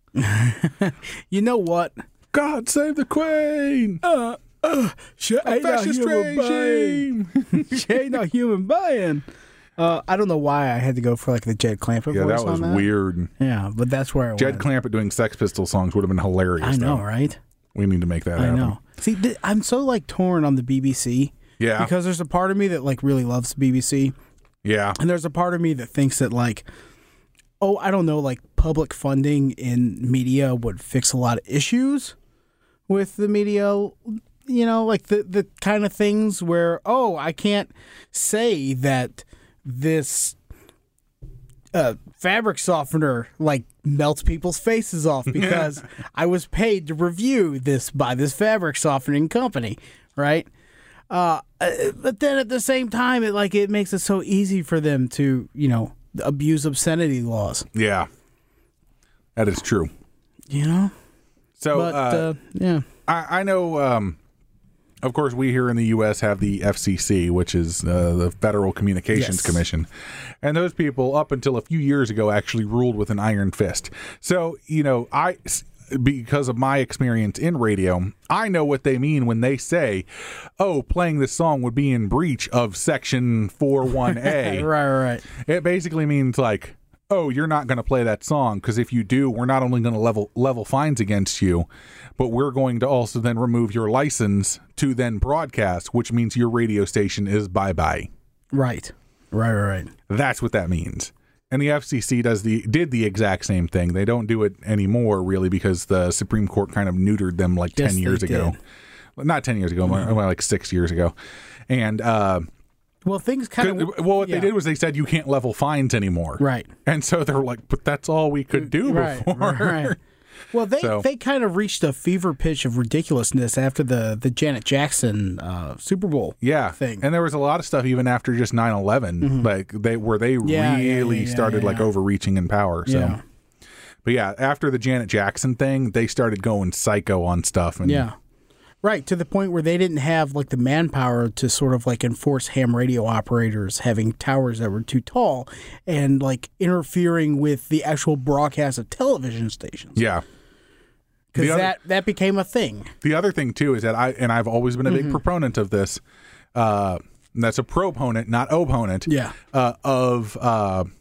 You know what? God save the Queen! Uh, uh, she ain't a fascist regime. She ain't no human being. Uh, I don't know why I had to go for like the Jed Clampett yeah, voice that was on that. weird. Yeah, but that's where I Jed went. Clampett doing Sex Pistols songs would have been hilarious. I know, though. right? We need to make that I happen. know. See, th- I'm so like torn on the B B C. Yeah. Because there's a part of me that like really loves the B B C. Yeah. And there's a part of me that thinks that like, oh, I don't know, like public funding in media would fix a lot of issues with the media. You know, like the, the kind of things where, oh, I can't say that this uh, fabric softener like melts people's faces off because I was paid to review this by this fabric softening company, right? Uh, but then at the same time, it like it makes it so easy for them to, you know, abuse obscenity laws. Yeah, that is true. You know, so but, uh, uh, yeah, I, I know. Um, Of course, we here in the U S have the F C C, which is uh, the Federal Communications yes. Commission. And those people, up until a few years ago, actually ruled with an iron fist. So, you know, I, because of my experience in radio, I know what they mean when they say, oh, playing this song would be in breach of Section four one A. right, right. It basically means like, oh, you're not going to play that song because if you do, we're not only going to level level fines against you, but we're going to also then remove your license to then broadcast, which means your radio station is bye-bye. Right. Right, right, right. That's what that means. And the F C C does the did the exact same thing. They don't do it anymore, really, because the Supreme Court kind of neutered them like yes, ten years ago. Did. Not ten years ago, mm-hmm. more like six years ago. And uh, well, things kind of well, what yeah. they did was they said you can't level fines anymore. Right. And so they're like, but that's all we could do right, before. Right. Well, they, so, they kind of reached a fever pitch of ridiculousness after the, the Janet Jackson uh, Super Bowl yeah. thing. And there was a lot of stuff even after just nine eleven, mm-hmm. like they where they yeah, really yeah, yeah, started yeah, like yeah. overreaching in power. So, yeah. But yeah, after the Janet Jackson thing, they started going psycho on stuff. And yeah. Right, to the point where they didn't have like the manpower to sort of like enforce ham radio operators having towers that were too tall and like interfering with the actual broadcast of television stations. Yeah. Because that, that became a thing. The other thing, too, is that I, and I've always been a big mm-hmm. proponent of this, uh, and that's a proponent, not opponent, yeah. uh, of uh,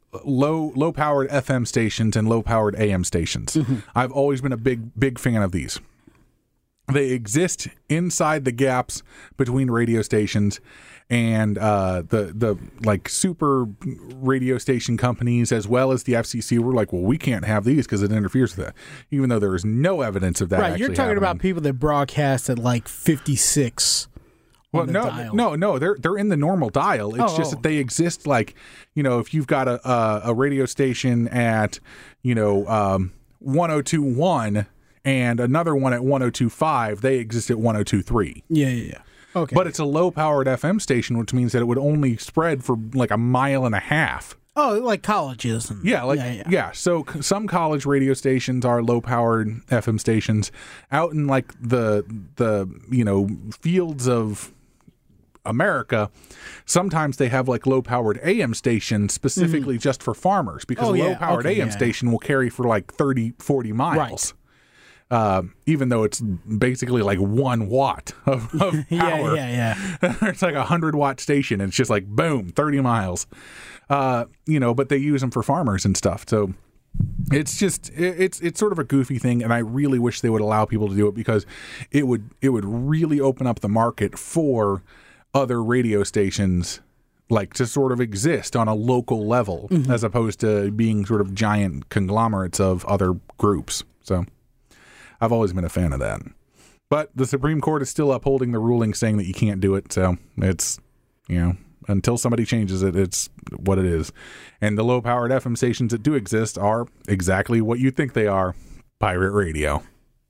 low low powered F M stations and low powered A M stations. Mm-hmm. I've always been a big big fan of these. They exist inside the gaps between radio stations, and uh, the the like super radio station companies as well as the F C C were like, well, we can't have these because it interferes with that, even though there is no evidence of that. Right, you're talking happening. about people that broadcast at like fifty-six. Well, no, dial. no, no. They're they're in the normal dial. It's oh, just oh. that they exist. Like, you know, if you've got a a, a radio station at, you know, um, one oh two point one and another one at one oh two point five, they exist at one oh two point three. Yeah, yeah, yeah. Okay. But it's a low powered F M station, which means that it would only spread for like a mile and a half. Oh, like colleges. And, yeah, like yeah, yeah. yeah. So c- some college radio stations are low-powered F M stations. Out in like the the you know fields of America, sometimes they have like low-powered A M stations specifically mm-hmm. just for farmers, because oh, a yeah. low-powered okay, A M yeah. station will carry for like thirty, forty miles. Right. Uh, even though it's basically like one watt of, of power. yeah, yeah, yeah. It's like a hundred watt station, and it's just like boom, thirty miles. Uh, you know, but they use them for farmers and stuff. So it's just it, it's it's sort of a goofy thing, and I really wish they would allow people to do it, because it would it would really open up the market for other radio stations, like to sort of exist on a local level, mm-hmm. as opposed to being sort of giant conglomerates of other groups. So I've always been a fan of that. But the Supreme Court is still upholding the ruling saying that you can't do it. So it's, you know, until somebody changes it, it's what it is. And the low-powered F M stations that do exist are exactly what you think they are, pirate radio.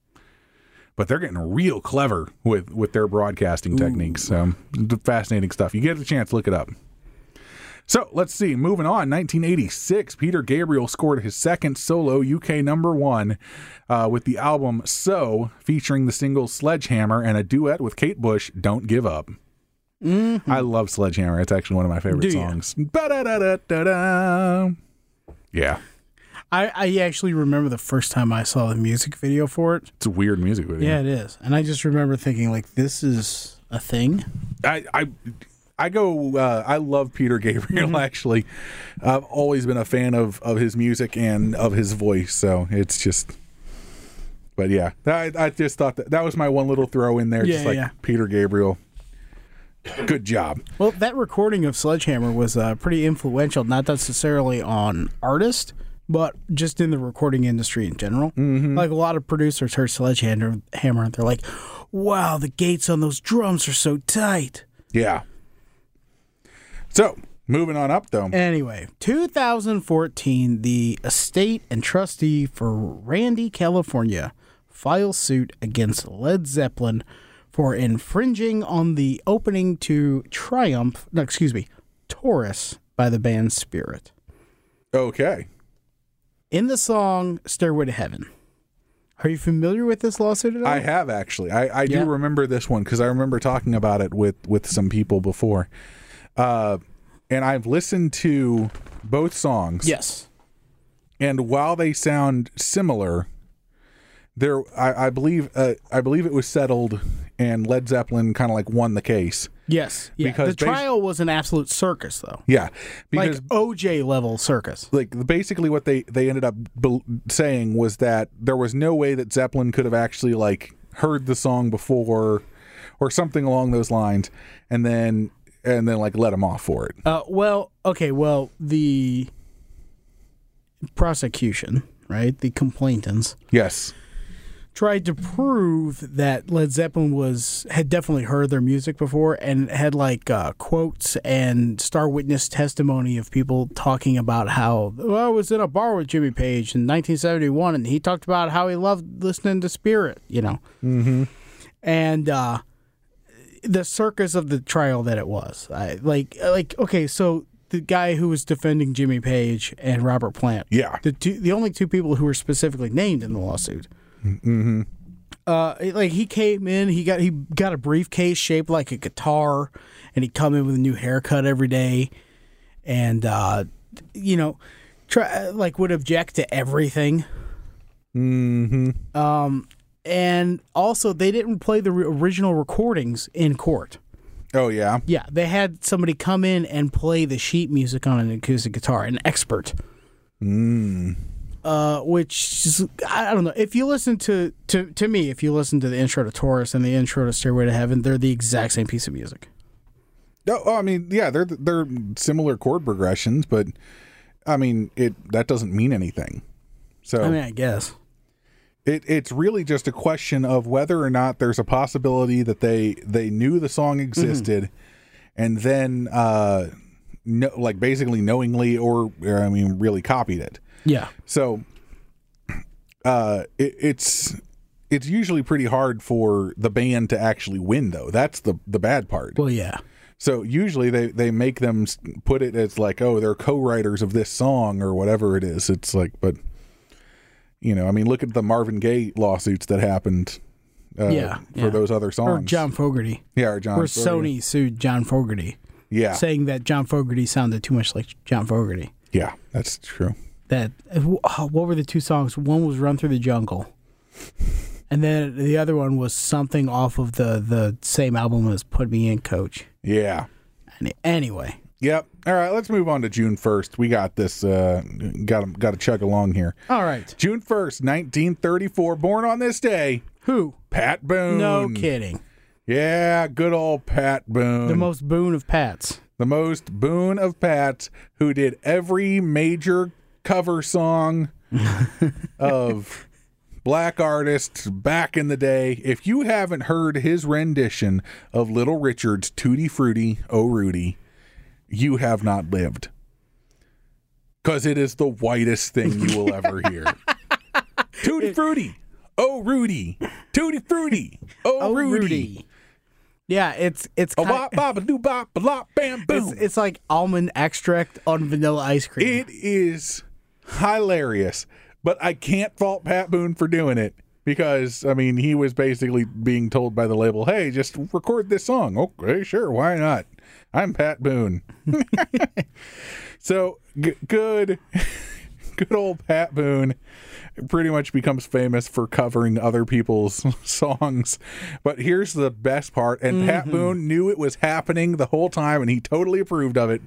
But they're getting real clever with, with their broadcasting Ooh. techniques. So fascinating stuff. You get a chance, look it up. So let's see. Moving on, nineteen eighty-six, Peter Gabriel scored his second solo U K number one uh, with the album So, featuring the single Sledgehammer and a duet with Kate Bush, Don't Give Up. Mm-hmm. I love Sledgehammer. It's actually one of my favorite Do songs. Ba-da-da-da-da-da. Yeah. I, I actually remember the first time I saw the music video for it. It's a weird music video. Yeah, it is. And I just remember thinking, like, this is a thing? I... I I go, uh, I love Peter Gabriel, mm-hmm. actually. I've always been a fan of, of his music and of his voice, so it's just, but yeah, I, I just thought that that was my one little throw in there, yeah, just like yeah. Peter Gabriel. Good job. Well, that recording of Sledgehammer was uh, pretty influential, not necessarily on artists, but just in the recording industry in general. Mm-hmm. Like a lot of producers heard Sledgehammer, and they're like, wow, the gates on those drums are so tight. Yeah. So, moving on up, though. Anyway, two thousand fourteen, the estate and trustee for Randy, California, files suit against Led Zeppelin for infringing on the opening to Triumph, no, excuse me, Taurus by the band Spirit. Okay. In the song Stairway to Heaven. Are you familiar with this lawsuit at all? I have, actually. I, I yeah. do remember this one, because I remember talking about it with, with some people before. Uh, and I've listened to both songs. Yes. And while they sound similar, there, I, I believe, uh, I believe it was settled, and Led Zeppelin kind of like won the case. Yes. Yeah. Because the trial was an absolute circus, though. Yeah, because like O J level circus. Like basically, what they they ended up be- saying was that there was no way that Zeppelin could have actually like heard the song before, or something along those lines, and then. And then, like, let him off for it. Uh, well, okay, well, the prosecution, right, the complainants, yes, tried to prove that Led Zeppelin was had definitely heard their music before, and had, like, uh, quotes and star witness testimony of people talking about how, well, I was in a bar with Jimmy Page in nineteen seventy-one, and he talked about how he loved listening to Spirit, you know. Mm-hmm. And, uh... the circus of the trial that it was, I, like, like okay, so the guy who was defending Jimmy Page and Robert Plant, yeah, the two, the only two people who were specifically named in the lawsuit, mm-hmm. uh, like he came in, he got he got a briefcase shaped like a guitar, and he'd come in with a new haircut every day, and uh, you know, try like would object to everything. Mm-hmm. Um. And also, they didn't play the original recordings in court. Oh, yeah? Yeah, they had somebody come in and play the sheet music on an acoustic guitar, an expert. Mm. Uh, which is, I don't know. If you listen to, to to me, if you listen to the intro to Taurus and the intro to Stairway to Heaven, they're the exact same piece of music. Oh, I mean, yeah, they're they're similar chord progressions, but I mean, it that doesn't mean anything. So I mean, I guess it it's really just a question of whether or not there's a possibility that they they knew the song existed, mm-hmm. and then uh, no, like basically knowingly or, or I mean, really copied it. Yeah. So uh, it, it's it's usually pretty hard for the band to actually win, though. That's the the bad part. Well, yeah. So usually they, they make them put it as like, oh, they're co-writers of this song or whatever it is. It's like, but, you know, I mean, look at the Marvin Gaye lawsuits that happened uh, yeah, for yeah. those other songs. Or John Fogerty. Yeah, or John Where Fogerty. Sony sued John Fogerty. Yeah. Saying that John Fogerty sounded too much like John Fogerty. Yeah, that's true. That oh, what were the two songs? One was Run Through the Jungle. And then the other one was something off of the, the same album as Put Me In, Coach. Yeah. Any, anyway. Yep. All right, let's move on to June first. We got this. Uh, got to got to chug along here. All right. June first, nineteen thirty-four. Born on this day. Who? Pat Boone. No kidding. Yeah, good old Pat Boone. The most Boone of Pats. The most Boone of Pats, who did every major cover song of black artists back in the day. If you haven't heard his rendition of Little Richard's Tutti Frutti, Oh Rudy, you have not lived. Because it is the whitest thing you will ever hear. Tutti Frutti, Oh Rudy, Tutti Frutti, Oh, Oh Rudy. Rudy. Yeah, it's it's A kind wop, bop, a doo, bop, a lop, bam, boom. it's, it's like almond extract on vanilla ice cream. It is hilarious, but I can't fault Pat Boone for doing it because, I mean, he was basically being told by the label, hey, just record this song. Okay, sure, why not? I'm Pat Boone. So, g- good, good old Pat Boone pretty much becomes famous for covering other people's songs. But here's the best part, and mm-hmm. Pat Boone knew it was happening the whole time, and he totally approved of it.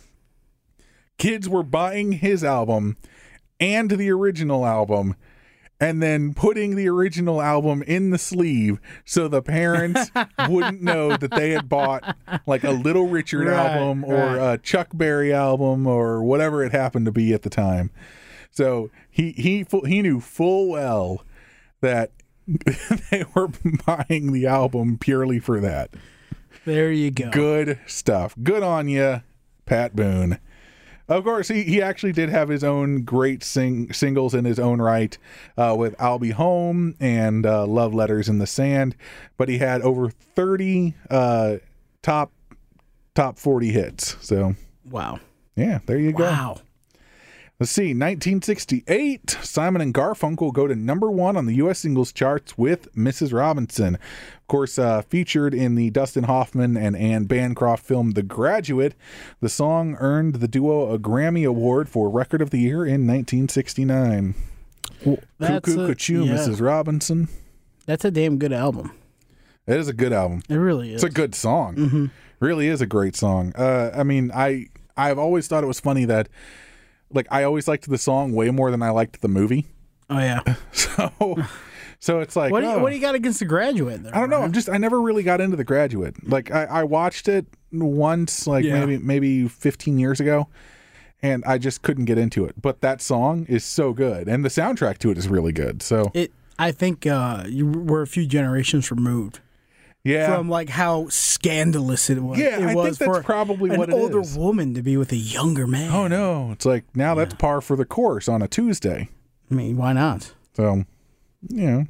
Kids were buying his album and the original album and then putting the original album in the sleeve so the parents wouldn't know that they had bought like a Little Richard right, album or right. a Chuck Berry album or whatever it happened to be at the time. So he he he knew full well that they were buying the album purely for that. There you go. Good stuff. Good on you, Pat Boone. Of course, he, he actually did have his own great sing, singles in his own right uh, with I'll Be Home and uh, Love Letters in the Sand, but he had over thirty uh, top top forty hits. So, wow. Yeah, there you go. Wow. Let's see, nineteen sixty-eight, Simon and Garfunkel go to number one on the U S singles charts with Missus Robinson. Of course, uh, featured in the Dustin Hoffman and Anne Bancroft film The Graduate, the song earned the duo a Grammy Award for Record of the Year in nineteen sixty-nine. Well, Cuckoo, Cuckoo, yeah. Missus Robinson. That's a damn good album. It is a good album. It really is. It's a good song. Mm-hmm. Really is a great song. Uh, I mean, I, I've always thought it was funny that Like, I always liked the song way more than I liked the movie. Oh, yeah. So, so it's like, what do you, oh, what do you got against The Graduate? There, I don't know. Ryan? I'm just, I never really got into The Graduate. Like, I, I watched it once, like Yeah. maybe maybe fifteen years ago, and I just couldn't get into it. But that song is so good, and the soundtrack to it is really good. So, it, I think uh, you were a few generations removed. yeah, From like how scandalous it was. Yeah, it I was think that's for probably an what it older is. woman to be with a younger man. Oh no, it's like now that's par for the course on a Tuesday. I mean, why not? So, you know,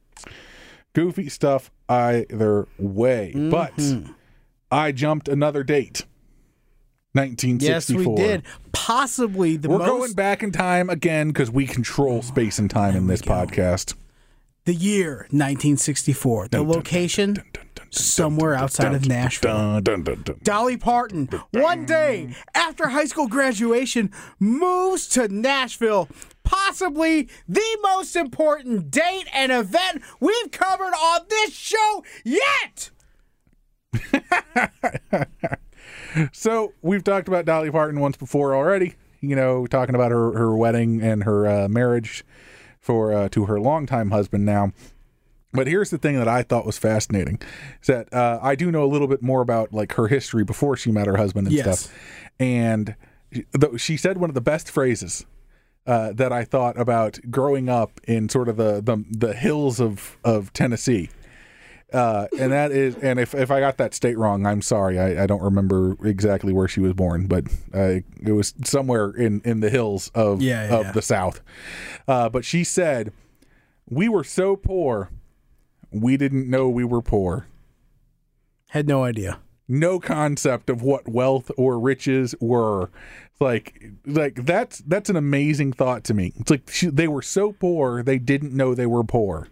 goofy stuff either way. Mm-hmm. But I jumped another date. nineteen sixty-four. Yes, we did. Possibly the We're most. going back in time again because we control space and time in this podcast. The year nineteen sixty-four. The Dun, dun, location dun, dun, dun, dun, somewhere dun, outside dun, of dun, Nashville. dun, dun, dun, dun. Dolly Parton, one day after high school graduation, moves to Nashville. Possibly the most important date and event we've covered on this show yet. So we've talked about Dolly Parton once before already. You know, talking about her, her wedding and her uh, marriage for uh, to her longtime husband now. But here's the thing that I thought was fascinating, is that uh, I do know a little bit more about like her history before she met her husband and Yes. stuff. And th- she said one of the best phrases uh, that I thought about growing up in sort of the the, the hills of of Tennessee. Uh, and that is, and if, if I got that state wrong, I'm sorry. I, I don't remember exactly where she was born, but uh, it was somewhere in, in the hills of Yeah, yeah, of yeah. the South. Uh, but she said, "We were so poor, we didn't know we were poor." Had no idea. No concept of what wealth or riches were. Like, like that's that's an amazing thought to me. It's like she, they were so poor, they didn't know they were poor.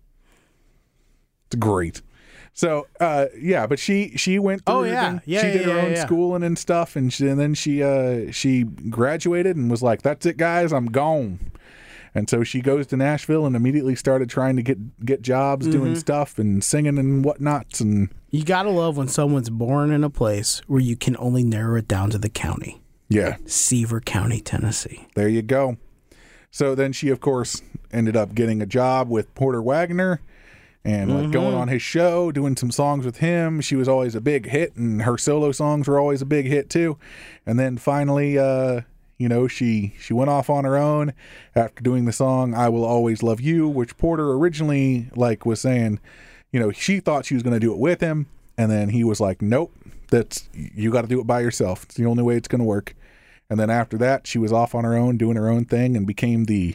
It's great. So, uh, yeah, but she she went through Oh, yeah. everything. Yeah, she yeah, did her yeah, own yeah. schooling and stuff, and, she, and then she uh, she graduated and was like, "That's it, guys, I'm gone." And so she goes to Nashville and immediately started trying to get get jobs, Mm-hmm. doing stuff and singing and whatnots. And You gotta love when someone's born in a place where you can only narrow it down to the county. yeah, Seaver County, Tennessee. there you go. So then she, of course, ended up getting a job with Porter Wagner and like, going on his show, doing some songs with him. She was always a big hit, and her solo songs were always a big hit too. And then finally, uh, you know, she she went off on her own after doing the song "I Will Always Love You," which Porter originally like was saying, you know, she thought she was going to do it with him, and then he was like, "Nope, that's you got to do it by yourself. It's the only way it's going to work." And then after that, she was off on her own, doing her own thing, and became the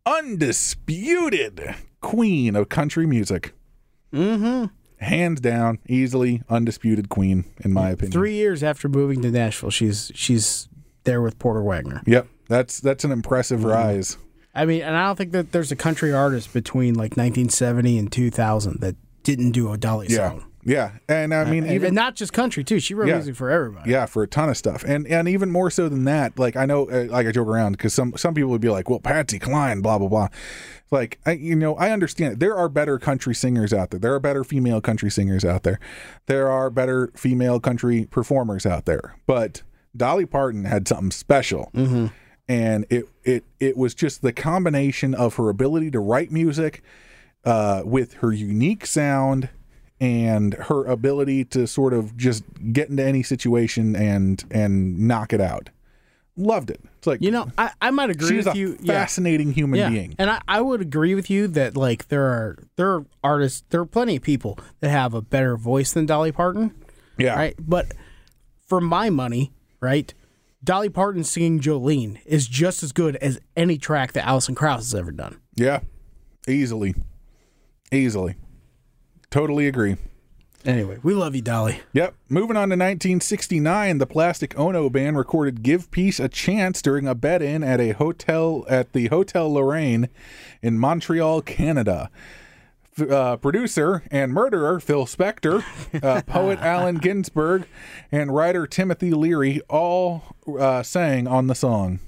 undisputed queen of country music. Mm-hmm. Hands down, easily undisputed queen, in my opinion. Three years after moving to Nashville, she's she's there with Porter Wagner. Yep, that's that's an impressive rise. I mean, and I don't think that there's a country artist between like nineteen seventy and two thousand that didn't do a Dolly Yeah, song. yeah, and I mean, And, even and not just country too. She wrote Yeah. music for everybody. yeah, for a ton of stuff, and and even more so than that. Like I know, uh, like I joke around because some some people would be like, "Well, Patsy Cline, blah blah blah." Like I, you know, I understand it. There are better country singers out there. There are better female country singers out there. There are better female country performers out there. But Dolly Parton had something special, Mm-hmm. and it it it was just the combination of her ability to write music, uh, with her unique sound, and her ability to sort of just get into any situation and and knock it out. Loved it. It's like, You know, I, I might agree she's with a you. Yeah. fascinating human Yeah. being. And I, I would agree with you that like there are there are artists, there are plenty of people that have a better voice than Dolly Parton. Yeah. Right. But for my money, right, Dolly Parton singing Jolene is just as good as any track that Alison Krauss has ever done. Yeah. Easily. Easily. Totally agree. Anyway, we love you, Dolly. Yep. Moving on to nineteen sixty-nine, the Plastic Ono Band recorded "Give Peace a Chance" during a bed-in at a hotel at the Hotel Lorraine in Montreal, Canada. F- Uh, producer and murderer Phil Spector, uh, poet Allen Ginsberg, and writer Timothy Leary all uh, sang on the song.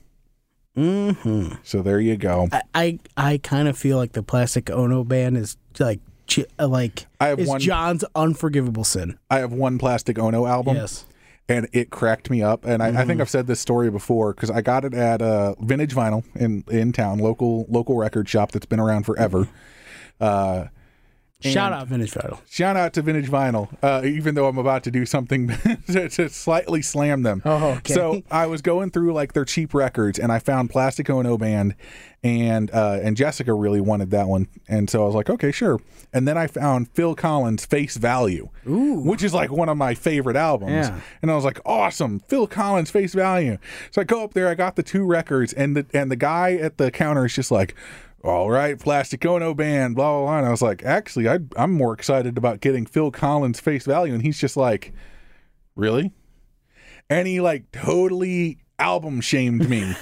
Mm-hmm. So there you go. I I, I kind of feel like the Plastic Ono Band is like chi- like I have is one- John's unforgivable sin. I have one Plastic Ono album. Yes. And it cracked me up. And I, I think I've said this story before because I got it at uh, Vintage Vinyl in, in town, local local record shop that's been around forever. Uh, Shout And- out Vintage Vinyl. shout out to Vintage Vinyl, uh, even though I'm about to do something to, to slightly slam them. Oh, okay. So I was going through like their cheap records, and I found Plastic Ono Band, and uh, and Jessica really wanted that one, and so I was like, okay, sure. And then I found Phil Collins' Face Value, Ooh. which is like one of my favorite albums. Yeah. And I was like, awesome, Phil Collins' Face Value. So I go up there, I got the two records, and the and the guy at the counter is just like, all right, Plastic Ono Band, blah, blah, blah. And I was like, actually, I, I'm more excited about getting Phil Collins' Face Value. And he's just like, really? And he like totally album shamed me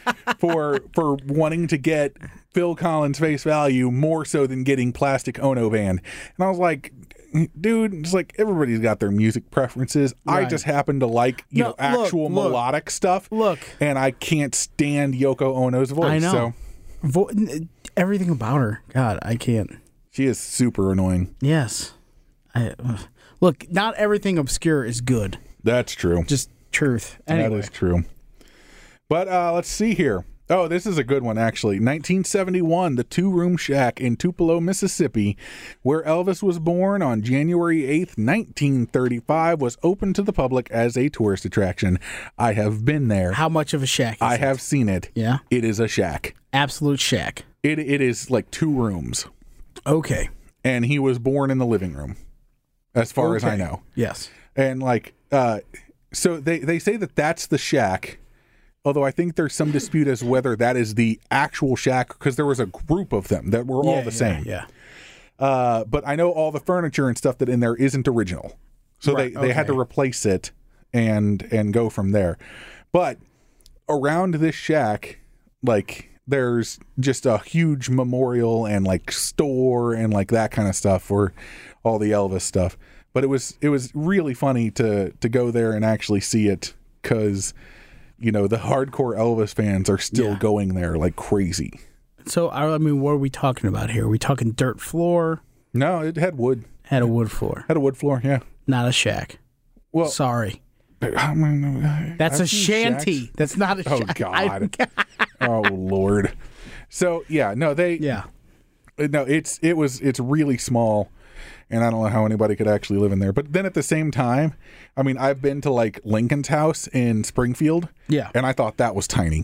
for for wanting to get Phil Collins' Face Value more so than getting Plastic Ono Band. And I was like, dude, it's like everybody's got their music preferences. I Right. just happen to like, you No, know, actual look, look. melodic stuff. Look. And I can't stand Yoko Ono's voice. I know. So Vo- everything about her. God, I can't. she is super annoying. Yes. I, ugh. Look, not everything obscure is good. That's true. Just truth. Anyway. That is true. But uh, let's see here. Oh, this is a good one, actually. nineteen seventy-one, the two-room shack in Tupelo, Mississippi, where Elvis was born on January eighth, nineteen thirty-five, was open to the public as a tourist attraction. I have been there. How much of a shack is I it? have seen it. Yeah? It is a shack. Absolute shack. It It is like two rooms. Okay. And he was born in the living room, as far as I Okay. know. Yes. And, like, uh, so they, they say that that's the shack. Although I think there's some dispute as to whether that is the actual shack, because there was a group of them that were all Yeah, the yeah, same. Yeah. Uh, but I know all the furniture and stuff that in there isn't original, so Right, they, they had to okay. replace it and and go from there. But around this shack, like there's just a huge memorial and like store and like that kind of stuff for all the Elvis stuff. But it was it was really funny to to go there and actually see it, because you know, the hardcore Elvis fans are still Yeah. going there like crazy. So, I I mean, what are we talking about here? Are we talking dirt floor? No, it had wood. Had a wood floor. Had a wood floor, yeah. Not a shack. Well, Sorry. I mean, That's I've a seen shanty. shacks. That's not a Oh, shack. God. I- Oh, Lord. So, yeah, no, they, yeah. no, it's, it was, it's really small, and I don't know how anybody could actually live in there. But then at the same time, I mean, I've been to like Lincoln's house in Springfield, Yeah. and I thought that was tiny.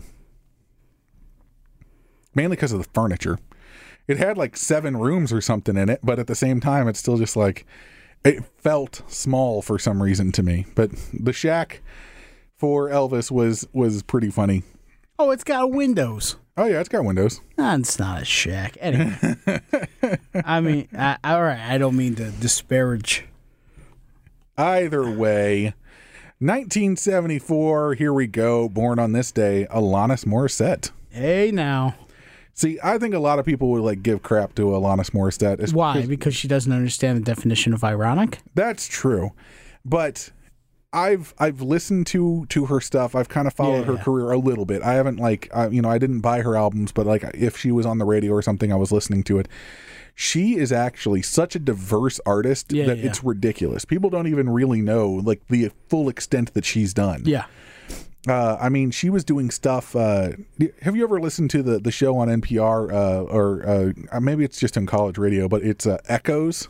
Mainly because of the furniture. It had like seven rooms or something in it, but at the same time, it's still just like, it felt small for some reason to me. But the shack for Elvis was was pretty funny. Oh, it's got windows. Oh yeah, it's got windows. Nah, it's not a shack. Anyway. I mean, I, all right, I don't mean to disparage. Either way, nineteen seventy-four, here we go. Born on this day, Alanis Morissette. Hey, now. See, I think a lot of people would like give crap to Alanis Morissette. It's Why? because- Because she doesn't understand the definition of ironic? That's true, but I've I've listened to to her stuff. I've kind of followed Yeah, her yeah. career a little bit. I haven't like I, you know I didn't buy her albums, but like if she was on the radio or something, I was listening to it. She is actually such a diverse artist Yeah, that yeah. it's ridiculous. People don't even really know like the full extent that she's done. Yeah. Uh, I mean, she was doing stuff. Uh, have you ever listened to the, the show on N P R uh, or uh, maybe it's just on college radio, but it's uh, Echoes?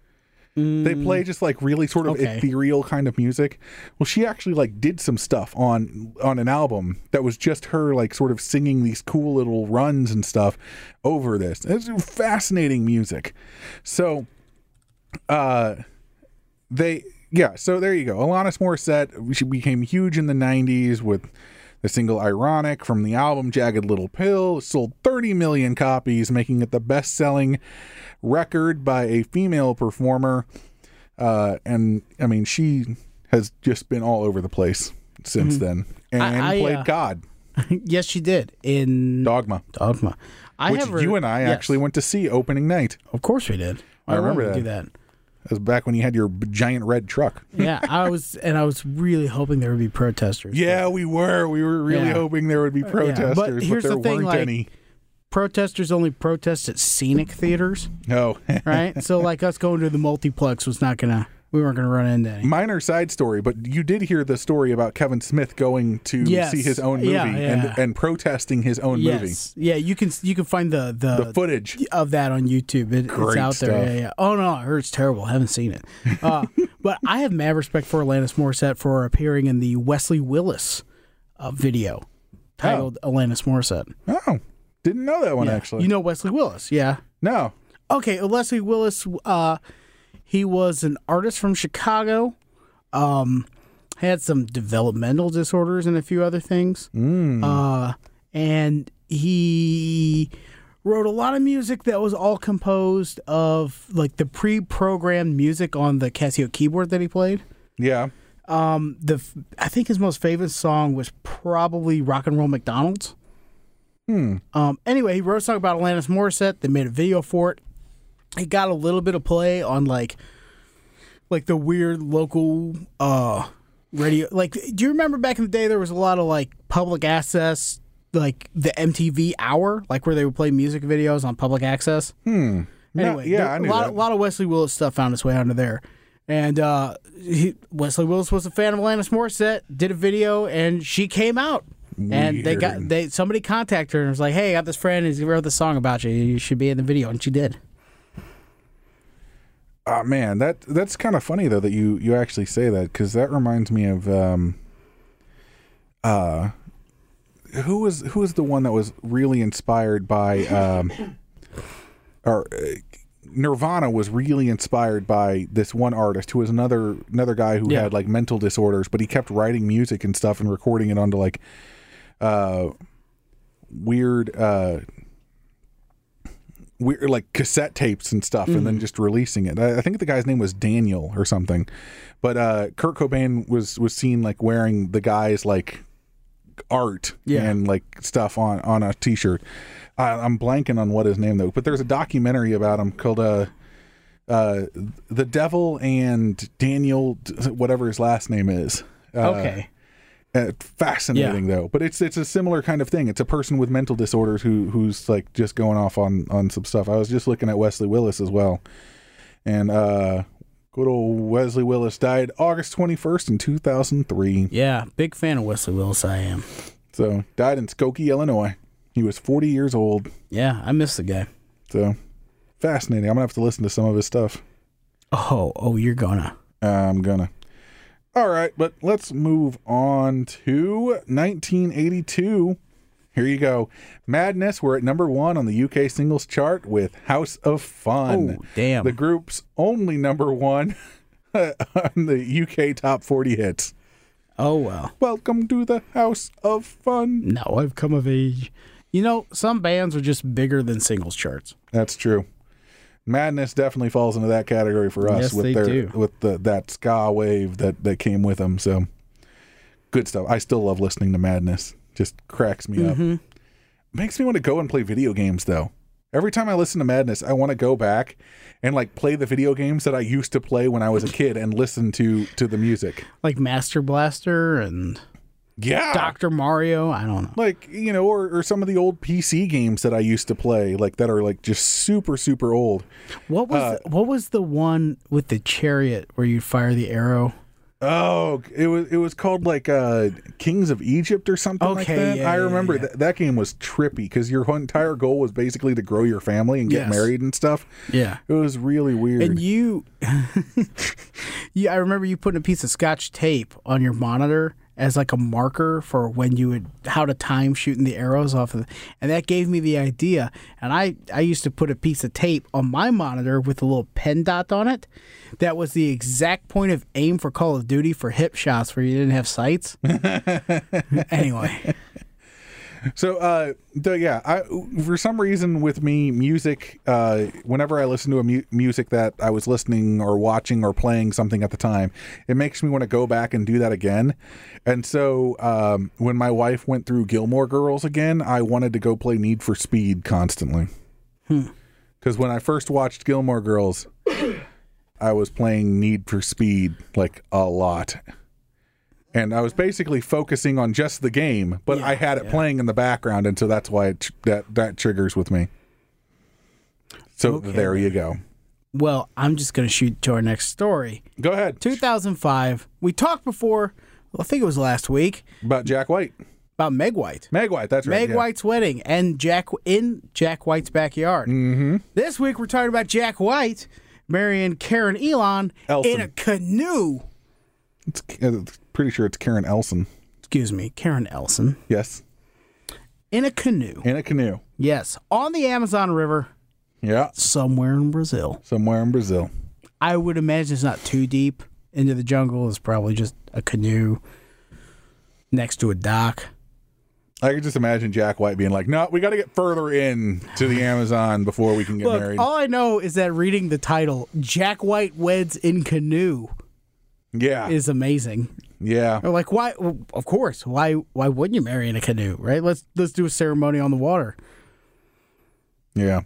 They play just like really sort of okay. ethereal kind of music. Well, she actually like did some stuff on on an album that was just her like sort of singing these cool little runs and stuff over this. It's fascinating music. So, uh, they. Yeah, so there you go. Alanis Morissette, she became huge in the nineties with the single Ironic from the album Jagged Little Pill. Sold thirty million copies, making it the best-selling record by a female performer. Uh, and, I mean, she has just been all over the place since Mm-hmm. then. And I- I, played uh, God, Yes, she did. In Dogma, Dogma. I which have her- you and I yes. actually went to see opening night. Of course we did. I Why remember wouldn't we that. do that. That was back when you had your giant red truck. Yeah, I was, and I was really hoping there would be protesters. Yeah, we were. We were really Yeah. hoping there would be protesters, but, here's there the thing, weren't like- any. Protesters only protest at scenic theaters, No. right? So, like us going to the multiplex was not gonna. We weren't gonna run into any. Minor side story, but you did hear the story about Kevin Smith going to Yes. see his own movie Yeah, yeah. and and protesting his own movie. Yes, yeah, you can you can find the the, The footage. of that on YouTube. It, it's Great out there. stuff. Yeah, yeah. Oh no, I heard it's terrible. I haven't seen it. Uh, but I have mad respect for Alanis Morissette for appearing in the Wesley Willis uh, video titled Alanis Morissette. Oh, didn't know that one Yeah. actually. You know Wesley Willis, yeah. no. Okay, Wesley Willis, uh, he was an artist from Chicago. Um, had some developmental disorders and a few other things. Mm. Uh, and he wrote a lot of music that was all composed of like the pre-programmed music on the Casio keyboard that he played. Yeah. Um, the f- I think his most famous song was probably Rock and Roll McDonald's. Hmm. Um, anyway, he wrote a song about Alanis Morissette. They made a video for it. It got a little bit of play on like, like the weird local uh radio. Like, do you remember back in the day there was a lot of like public access, like the M T V Hour, like where they would play music videos on public access. Hmm. No, Anyway, yeah, there- I knew a lot, that. a lot of Wesley Willis stuff found its way onto there. And uh, he, Wesley Willis was a fan of Alanis Morissette, did a video, and she came out. Weird. And they got they somebody contacted her and was like, "Hey, I got this friend. He wrote this song about you. You should be in the video," and she did. Oh man, that that's kind of funny though that you you actually say that, because that reminds me of um uh who was who was the one that was really inspired by um or uh, Nirvana was really inspired by this one artist who was another another guy who Yeah. had like mental disorders, but he kept writing music and stuff and recording it onto like uh weird uh weird like cassette tapes and stuff, mm-hmm. and then just releasing it. I, I think the guy's name was Daniel or something, but uh Kurt Cobain was was seen like wearing the guy's like art Yeah. and like stuff on on a t-shirt. I, I'm blanking on what his name though, but there's a documentary about him called uh uh The Devil and Daniel, whatever his last name is. Uh, Okay. Uh, fascinating Yeah. though, but it's it's a similar kind of thing. It's a person with mental disorders who who's like just going off on on some stuff. I was just looking at Wesley Willis as well, and uh, good old Wesley Willis died August twenty-first in two thousand three. Yeah, big fan of Wesley Willis. I am. So died in Skokie, Illinois. He was forty years old. Yeah, I miss the guy. So fascinating. I'm gonna have to listen to some of his stuff. Oh, oh, you're gonna. I'm gonna. All right, but let's move on to nineteen eighty-two. Here you go. Madness were at number one on the U K singles chart with House of Fun. Oh, damn. The group's only number one on the U K top forty hits. Oh well. Welcome to the House of Fun. Now I've come of age. You know, some bands are just bigger than singles charts. That's true. Madness definitely falls into that category for us. Yes, with they their do. with the that ska wave that, that came with them. So good stuff. I still love listening to Madness. Just cracks me Mm-hmm. up. Makes me want to go and play video games though. Every time I listen to Madness, I want to go back and like play the video games that I used to play when I was a kid and listen to to the music. Like Master Blaster and Yeah. Doctor Mario. I don't know. Like, you know, or, or some of the old P C games that I used to play, like that are like just super, super old. What was Uh, the, what was the one with the chariot where you fire the arrow? Oh, it was it was called like uh, Kings of Egypt or something like Okay, that. yeah, I yeah, remember yeah. That, that game was trippy because your entire goal was basically to grow your family and get Yes. married and stuff. Yeah. It was really weird. And you, yeah, I remember you putting a piece of Scotch tape on your monitor as like a marker for when you would how to time shooting the arrows off of, and that gave me the idea. And I I used to put a piece of tape on my monitor with a little pen dot on it. That was the exact point of aim for Call of Duty for hip shots where you didn't have sights. Anyway. So, uh, the, yeah, I, for some reason with me, music, uh, whenever I listen to a mu- music that I was listening or watching or playing something at the time, it makes me want to go back and do that again. And so, um, when my wife went through Gilmore Girls again, I wanted to go play Need for Speed constantly. Because when I first watched Gilmore Girls, I was playing Need for Speed like a lot. And I was basically focusing on just the game, but Yeah, I had it yeah. playing in the background, and so that's why it tr- that that triggers with me. So Okay. there you go. Well, I'm just going to shoot to our next story. Go ahead. two thousand five. We talked before, well, I think it was last week, About Jack White. about Meg White. Meg White, that's right. Meg yeah. White's wedding and Jack in Jack White's backyard. Mm-hmm. This week we're talking about Jack White marrying Karen Elon Elson. in a canoe. It's, uh, pretty sure it's Karen Elson. Excuse me, Karen Elson Yes. in a canoe. In a canoe. Yes, on the Amazon River, Yeah. somewhere in Brazil. Somewhere in Brazil. I would imagine it's not too deep into the jungle. It's probably just a canoe next to a dock. I could just imagine Jack White being like, no, we got to get further in to the Amazon before we can get Look, married. all I know is that reading the title, Jack White Weds in Canoe, yeah. is amazing. yeah. Or like, why? Well, of course, why? Why wouldn't you marry in a canoe, right? Let's let's do a ceremony on the water. Yeah.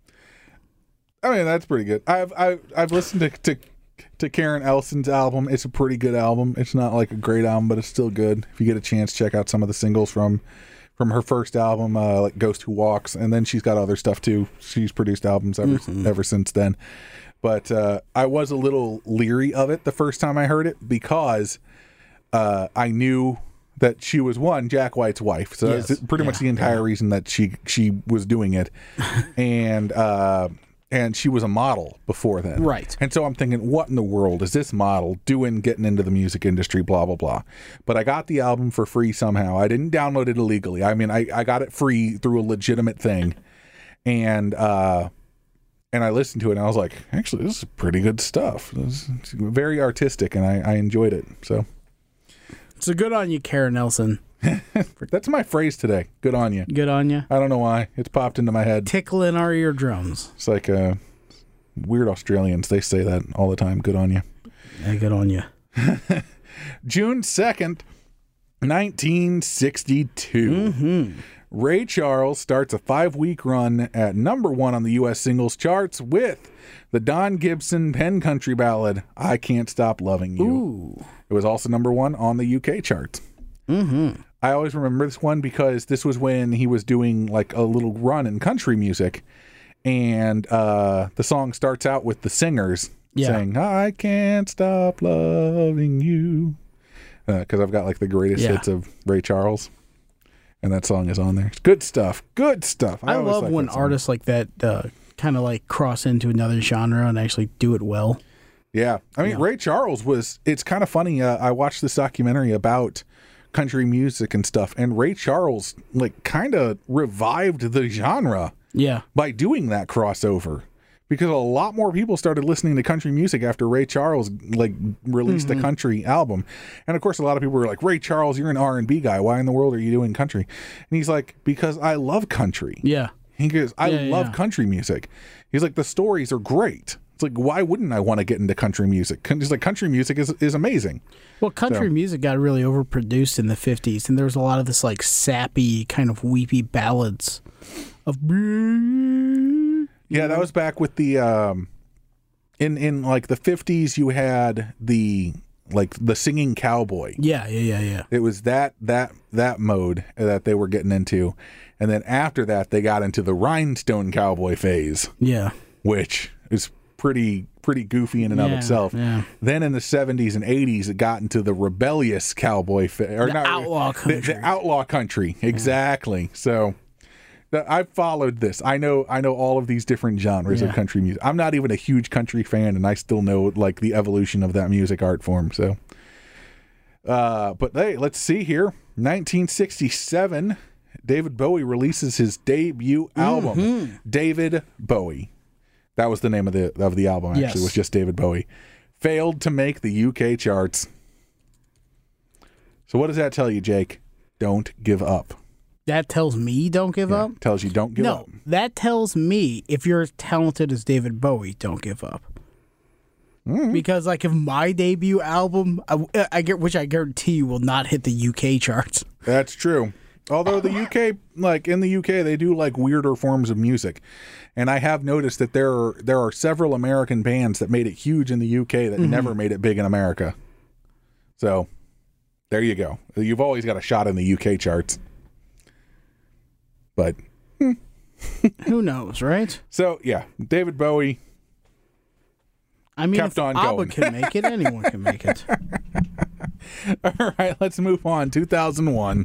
I mean, that's pretty good. I've I've I've listened to, to to Karen Elson's album. It's a pretty good album. It's not like a great album, but it's still good. If you get a chance, check out some of the singles from from her first album, uh, like Ghost Who Walks, and then she's got other stuff too. She's produced albums ever Mm-hmm. ever since then. but uh, I was a little leery of it the first time I heard it because uh, I knew that she was one Jack White's wife, so Yes. that's pretty Yeah, much the entire yeah. reason that she she was doing it, and uh, and she was a model before then, Right. And so I'm thinking, what in the world is this model doing, getting into the music industry, blah blah blah. But I got the album for free somehow. I didn't download it illegally. I mean, I I got it free through a legitimate thing, and uh, and I listened to it, and I was like, actually, this is pretty good stuff. This is very artistic, and I, I enjoyed it. So. So good on you, Karen Nelson. That's my phrase today. Good on you. Good on you. I don't know why. It's popped into my head. Tickling our eardrums. It's like uh, weird Australians. They say that all the time. Good on you. Yeah, good on you. June second, nineteen sixty-two. Mm-hmm. Ray Charles starts a five-week run at number one on the U S singles charts with the Don Gibson Penn Country ballad, I Can't Stop Loving You. Ooh. It was also number one on the U K charts. Mm-hmm. I always remember this one because this was when he was doing like a little run in country music. And uh, the song starts out with the singers Yeah. saying, I can't stop loving you. Because uh, I've got like the greatest Yeah. hits of Ray Charles. And that song is on there. It's good stuff. Good stuff. I, always love like when that song. artists like that uh, kind of like cross into another genre and actually do it well. Yeah. I mean, Yeah. Ray Charles was, it's kind of funny. Uh, I watched this documentary about country music and stuff. And Ray Charles, like, kind of revived the genre Yeah. by doing that crossover. Because a lot more people started listening to country music after Ray Charles like released Mm-hmm. a country album. And of course, a lot of people were like, Ray Charles, you're an R and B guy. Why in the world are you doing country? And he's like, because I love country. Yeah. He goes, I Yeah, love yeah. country music. He's like, the stories are great. It's like, why wouldn't I want to get into country music? He's like, country music is, is amazing. Well, country So- music got really overproduced in the fifties, and there was a lot of this like sappy, kind of weepy ballads of. Yeah, that was back with the um in in like the fifties you had the like the singing cowboy. Yeah, yeah, yeah, yeah. It was that that that mode that they were getting into. And then after that they got into the rhinestone cowboy phase, Yeah. which is pretty pretty goofy in and of Yeah, itself. yeah. Then in the seventies and eighties it got into the rebellious cowboy fa- or The not outlaw the- country. The, outlaw country. Exactly. So that- I've followed this. I know I know all of these different genres Yeah. of country music. I'm not even a huge country fan, and I still know like the evolution of that music art form. So, uh, but hey, let's see here. nineteen sixty-seven, David Bowie releases his debut album. Mm-hmm. David Bowie. That was the name of the of the album. Actually, Yes. was just David Bowie. Failed to make the U K charts. So what does that tell you, Jake? Don't give up. That tells me don't give Yeah, up. tells you don't give no, up. that tells me if you're as talented as David Bowie, don't give up. Mm-hmm. Because like if my debut album, I, I get which I guarantee you will not hit the U K charts. That's true. Although the U K, like in the U K, they do like weirder forms of music, and I have noticed that there are there are several American bands that made it huge in the U K that never made it big in America. So there you go. You've always got a shot in the U K charts. But Who knows, right? so yeah, David Bowie. I mean, Kept if on ABBA going. can make it, anyone can make it. All right, let's move on. two thousand one.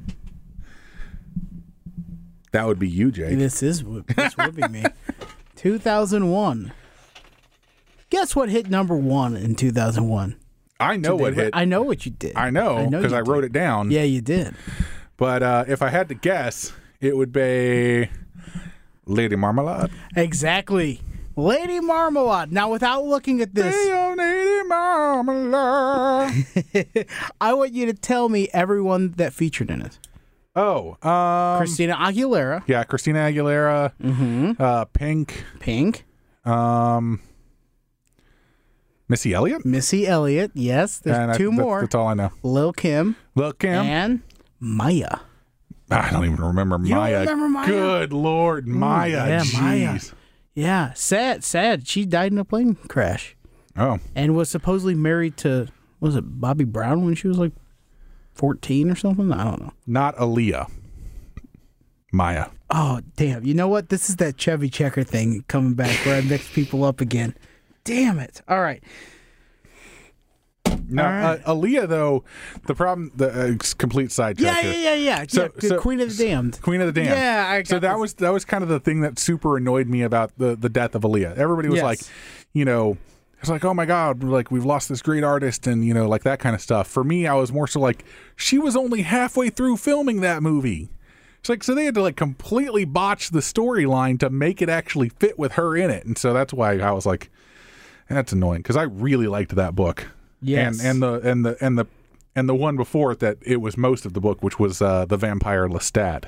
That would be you, Jake. This is this would be me. two thousand one. Guess what hit number one in two thousand one? I know what hit. I know what you did. I know know because you I wrote it down. Yeah, you did. But uh, if I had to guess, it would be Lady Marmalade. Exactly. Lady Marmalade. Now, without looking at this, Hey, oh, Lady Marmalade. I want you to tell me everyone that featured in it. oh, um, Christina Aguilera, yeah, Christina Aguilera, Mm-hmm. uh, Pink, Pink, um, Missy Elliott. Missy Elliott. Yes, there's And I- two that's- more. That's all I know. Lil Kim Lil Kim. and Maya. I don't even remember You don't Maya. remember Maya? Good Lord, Maya. yeah, Maya. Jeez. Yeah, sad, sad. She died in a plane crash Oh, and was supposedly married to, what was it, Bobby Brown when she was like fourteen or something? I don't know. not Aaliyah. Maya. Oh, damn. You know what? This is that Chevy Checker thing coming back where I mix people up again. damn it. All right. Now, All right. uh, Aaliyah, though, the problem, the uh, complete sidetrack. Yeah, here. yeah, yeah, yeah. So- yeah good so- Queen of the Damned. Queen of the Damned. Yeah, I got so that this. was that was kind of the thing that super annoyed me about the the death of Aaliyah. Everybody was Yes. like, you know, it's like, oh my god, like we've lost this great artist, and you know, like that kind of stuff. For me, I was more so like, she was only halfway through filming that movie. It's like, so they had to like completely botch the storyline to make it actually fit with her in it, and so that's why I was like, that's annoying because I really liked that book. Yes. And and the and the and the and the one before it that it was most of the book, which was uh, the Vampire Lestat.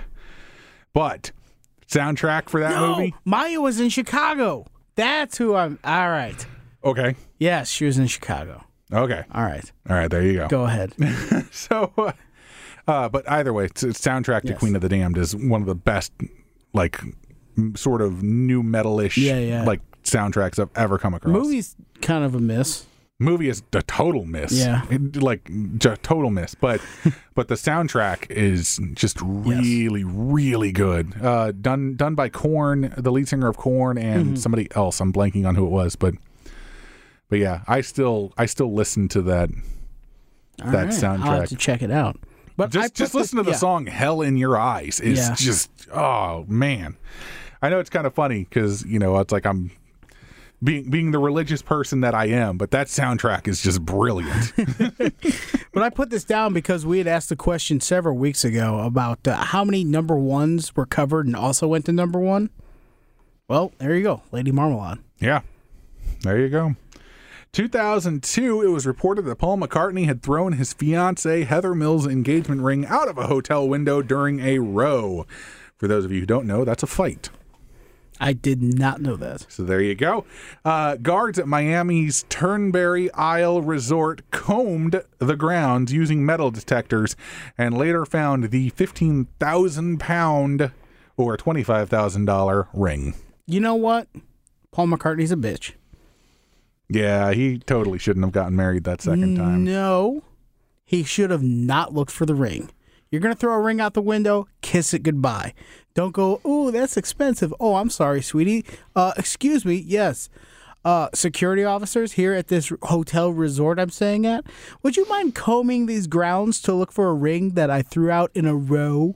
But soundtrack for that no, movie? Maya was in Chicago. That's who I'm. All right. Okay. Yes, she was in Chicago. Okay. All right. All right, there you go. Go ahead. So uh, uh but either way, it's, it's soundtrack to Yes. Queen of the Damned is one of the best like m- sort of new metal-ish Yeah, yeah. like soundtracks I've ever come across. Movie's kind of a miss. Movie is a total miss. Yeah. It- like j- total miss. But but the soundtrack is just really, really good. Uh, done done by Korn, the lead singer of Korn, and Mm-hmm. somebody else. I'm blanking on who it was, but but yeah, I still I still listen to that All that right. soundtrack. I'll have to check it out. But I just put just listen the, to the yeah. song "Hell in Your Eyes." Is Yeah. just oh man. I know it's kind of funny because you know it's like I'm. Being being the religious person that I am, but that soundtrack is just brilliant. But I put this down because we had asked the question several weeks ago about uh, how many number ones were covered and also went to number one. Well, there you go, Lady Marmalade. Yeah, there you go. two thousand two, it was reported that Paul McCartney had thrown his fiancée Heather Mills' engagement ring out of a hotel window during a row. For those of you who don't know, that's a fight. I did not know that. So there you go. Uh, guards at Miami's Turnberry Isle Resort combed the grounds using metal detectors and later found the fifteen thousand pound or twenty-five thousand dollars ring. You know what? Paul McCartney's a bitch. Yeah, he totally shouldn't have gotten married that second time. No, he should have not looked for the ring. You're going to throw a ring out the window, kiss it goodbye. Don't go, ooh, that's expensive. Oh, I'm sorry, sweetie. Uh, excuse me, yes. Uh, security officers here at this hotel resort I'm staying at, would you mind combing these grounds to look for a ring that I threw out in a row?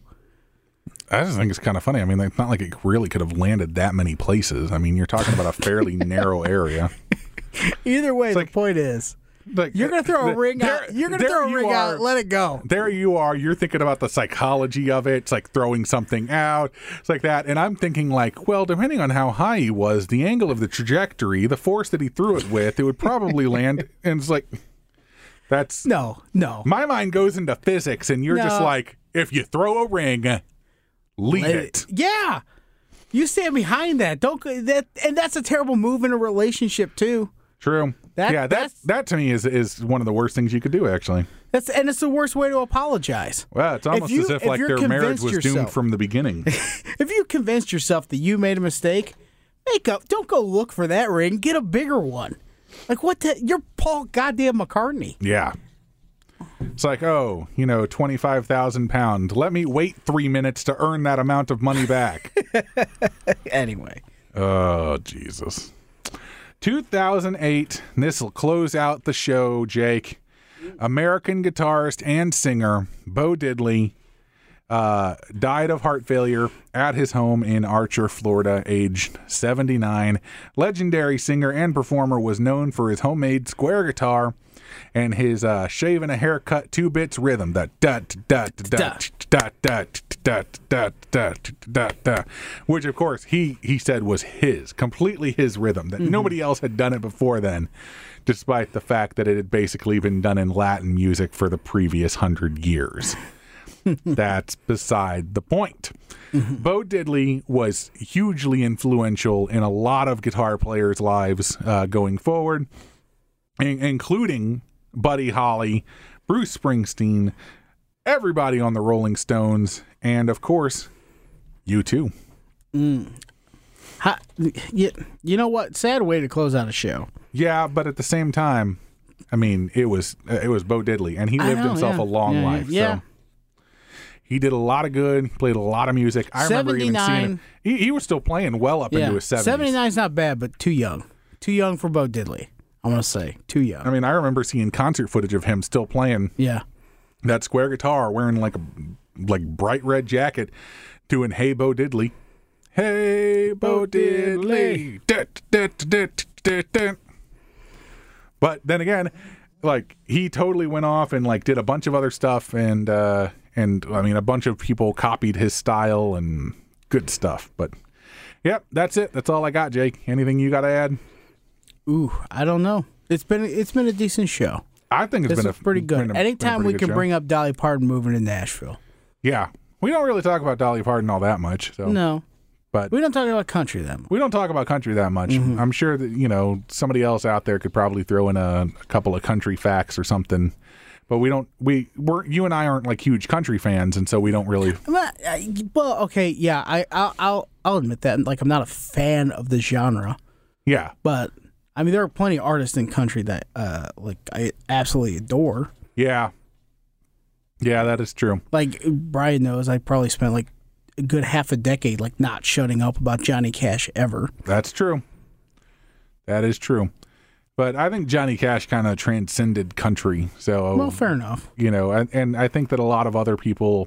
I just think it's kind of funny. I mean, it's not like it really could have landed that many places. I mean, you're talking about a fairly narrow area. Either way, the like- point is, Like, you're going to throw a the- ring there- out. You're going to there throw a you ring are. out, let it go. There you are. You're thinking about the psychology of it. It's like throwing something out. It's like that. And I'm thinking like, well, depending on how high he was, the angle of the trajectory, the force that he threw it with, it would probably land. And it's like, that's No, no. my mind goes into physics, and you're just No. like, if you throw a ring, leave Let it. Yeah. You stand behind that. Don't go- that and that's a terrible move in a relationship too. True. That- yeah, that that's- that to me is is one of the worst things you could do, actually. That's and it's the worst way to apologize. Well, it's almost you- as if if like you're their marriage convinced was doomed yourself- from the beginning. If you convinced yourself that you made a mistake, make up. Don't go look for that ring. Get a bigger one. Like what? The, you're Paul goddamn McCartney. Yeah. It's like, oh, you know, twenty-five thousand pounds. Let me wait three minutes to earn that amount of money back. Anyway, Oh, Jesus. two thousand eight, this will close out the show, Jake. American guitarist and singer Bo Diddley uh, died of heart failure at his home in Archer, Florida, aged seventy-nine. Legendary singer and performer was known for his homemade square guitar and his uh, shave and a haircut two bits rhythm, that dot dot dot dot dot dot dot dot dot dot, which of course he he said was his, completely his rhythm, that nobody else had done it before then, despite the fact that it had basically been done in Latin music for the previous hundred years. That's beside the point. Bo Diddley was hugely influential in a lot of guitar players' lives uh, going forward, in- including Buddy Holly, Bruce Springsteen, everybody on the Rolling Stones, and of course, you too. How, you, you know what? Sad way to close out a show. Yeah, but at the same time, I mean, it was it was Bo Diddley, and he I lived know, himself yeah. a long Yeah, life. yeah. So he did a lot of good, played a lot of music. I remember even seeing seventy-nine it. He, he was still playing well up Yeah, into his seventies. seventy-nine is not bad, but too young. too young for Bo Diddley. I'm gonna say too young. I mean, I remember seeing concert footage of him still playing Yeah. that square guitar, wearing like a like bright red jacket, doing "Hey Bo Diddley, Hey Bo Diddley." Da, da, da, da, da, da. But then again, like he totally went off and like did a bunch of other stuff, and uh, and I mean, a bunch of people copied his style and good stuff. But yep, that's it. That's all I got, Jake. Anything you got to add? Ooh, I don't know. It's been it's been a decent show. I think it's This been is a pretty good. been a- been a Anytime pretty we good can show. bring up Dolly Parton moving to Nashville. Yeah, we don't really talk about Dolly Parton all that much. So. No. But We don't talk about country that much. we don't talk about country that much. Mm-hmm. I'm sure that, you know, somebody else out there could probably throw in a, a couple of country facts or something. But we don't, we, we're, you and I aren't like huge country fans, and so we don't really. Well, I- well, okay, yeah, I, I'll, I'll, I'll admit that. Like, I'm not a fan of the genre, Yeah. but I mean, there are plenty of artists in country that, uh, like, I absolutely adore. Yeah. Yeah, that is true. Like Brian knows, I probably spent like a good half a decade, like, not shutting up about Johnny Cash ever. That's true. That is true. But I think Johnny Cash kind of transcended country. So, Well, fair enough. you know, and, and I think that a lot of other people,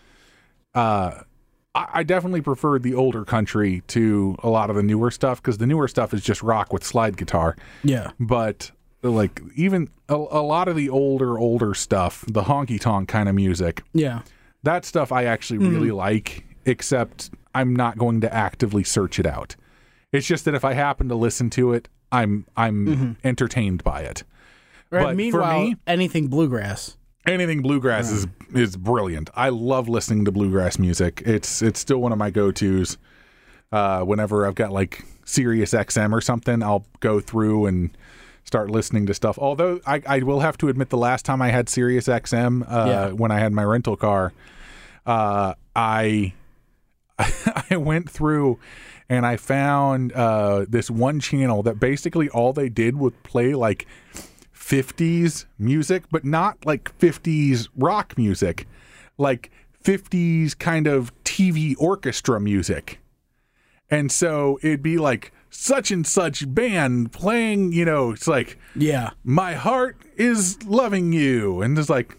uh, I, I definitely preferred the older country to a lot of the newer stuff, because the newer stuff is just rock with slide guitar. Yeah. But like even a, a lot of the older, older stuff, the honky tonk kind of music, Yeah. that stuff I actually really like, except I'm not going to actively search it out. It's just that if I happen to listen to it, I'm I'm entertained by it. Right. But Meanwhile, for me, anything bluegrass. anything bluegrass is is brilliant. I love listening to bluegrass music. It's it's still one of my go-tos. Uh, whenever I've got like Sirius X M or something, I'll go through and start listening to stuff. Although I, I will have to admit, the last time I had Sirius X M, uh, Yeah. when I had my rental car, uh, I I went through and I found uh, this one channel that basically all they did was play like fifties music, but not like fifties rock music, like fifties kind of T V orchestra music. And so it'd be like such and such band playing, you know, it's like, Yeah. my heart is loving you. And it's like,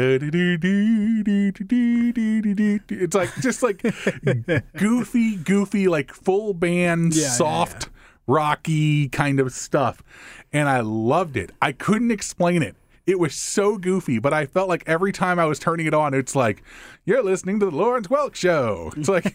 it's like, just like goofy, goofy, like full band, Yeah, yeah, soft, rocky kind of stuff. And I loved it. I couldn't explain it. It was so goofy, but I felt like every time I was turning it on, it's like, you're listening to the Lawrence Welk Show. It's like,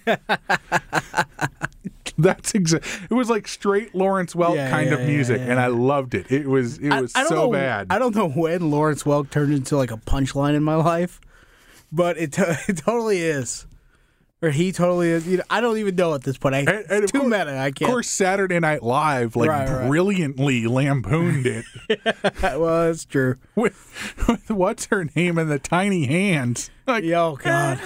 that's exactly, it was like straight Lawrence Welk Yeah, kind yeah, of yeah, music, yeah. and I loved it. It was it I- was I don't so know, bad. I don't know when Lawrence Welk turned into like a punchline in my life, but it, t- it totally is. Or he totally is. You know, I don't even know at this point. I, And- and of it's too course- meta. I Of can't. course, Saturday Night Live like Right, right. brilliantly lampooned it Well, that's true. with, with what's her name and the tiny hands. Like, Yo, God.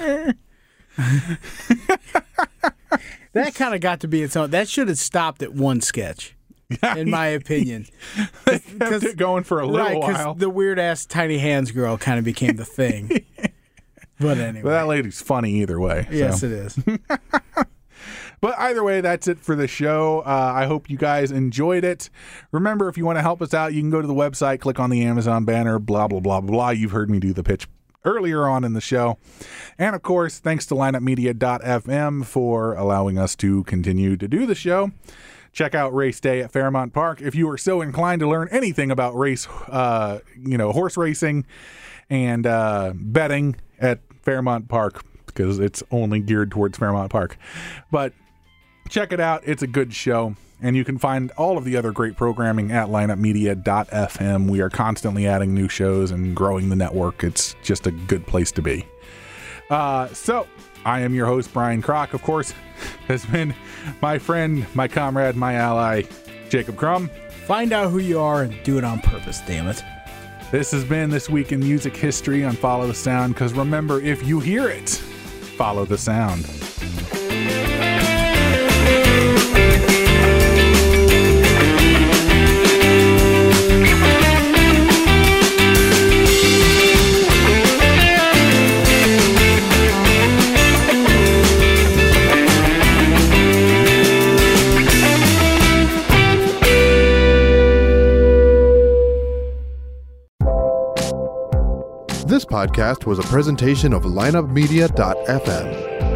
That kind of got to be its own. That should have stopped at one sketch, in my opinion. kept it going for a little Right, while. the weird ass tiny hands girl kind of became the thing. But anyway, But that lady's funny either way. so. yes, it is. But either way, that's it for the show. Uh, I hope you guys enjoyed it. Remember, if you want to help us out, you can go to the website, click on the Amazon banner, blah, blah, blah, blah, blah. You've heard me do the pitch earlier on in the show. And of course, thanks to line up media dot f m for allowing us to continue to do the show. Check out Race Day at Fairmount Park if you are so inclined to learn anything about race, uh, you know, horse racing and uh, betting at Fairmount Park, because it's only geared towards Fairmount Park. But check it out. It's a good show. And you can find all of the other great programming at line up media dot f m. We are constantly adding new shows and growing the network. It's just a good place to be. Uh, so, I am your host, Brian Kroc. Of course, has been my friend, my comrade, my ally, Jacob Crum. Find out who you are and do it on purpose, damn it. This has been This Week in Music History on Follow the Sound, because remember, if you hear it, follow the sound. This podcast was a presentation of lineup media dot f m.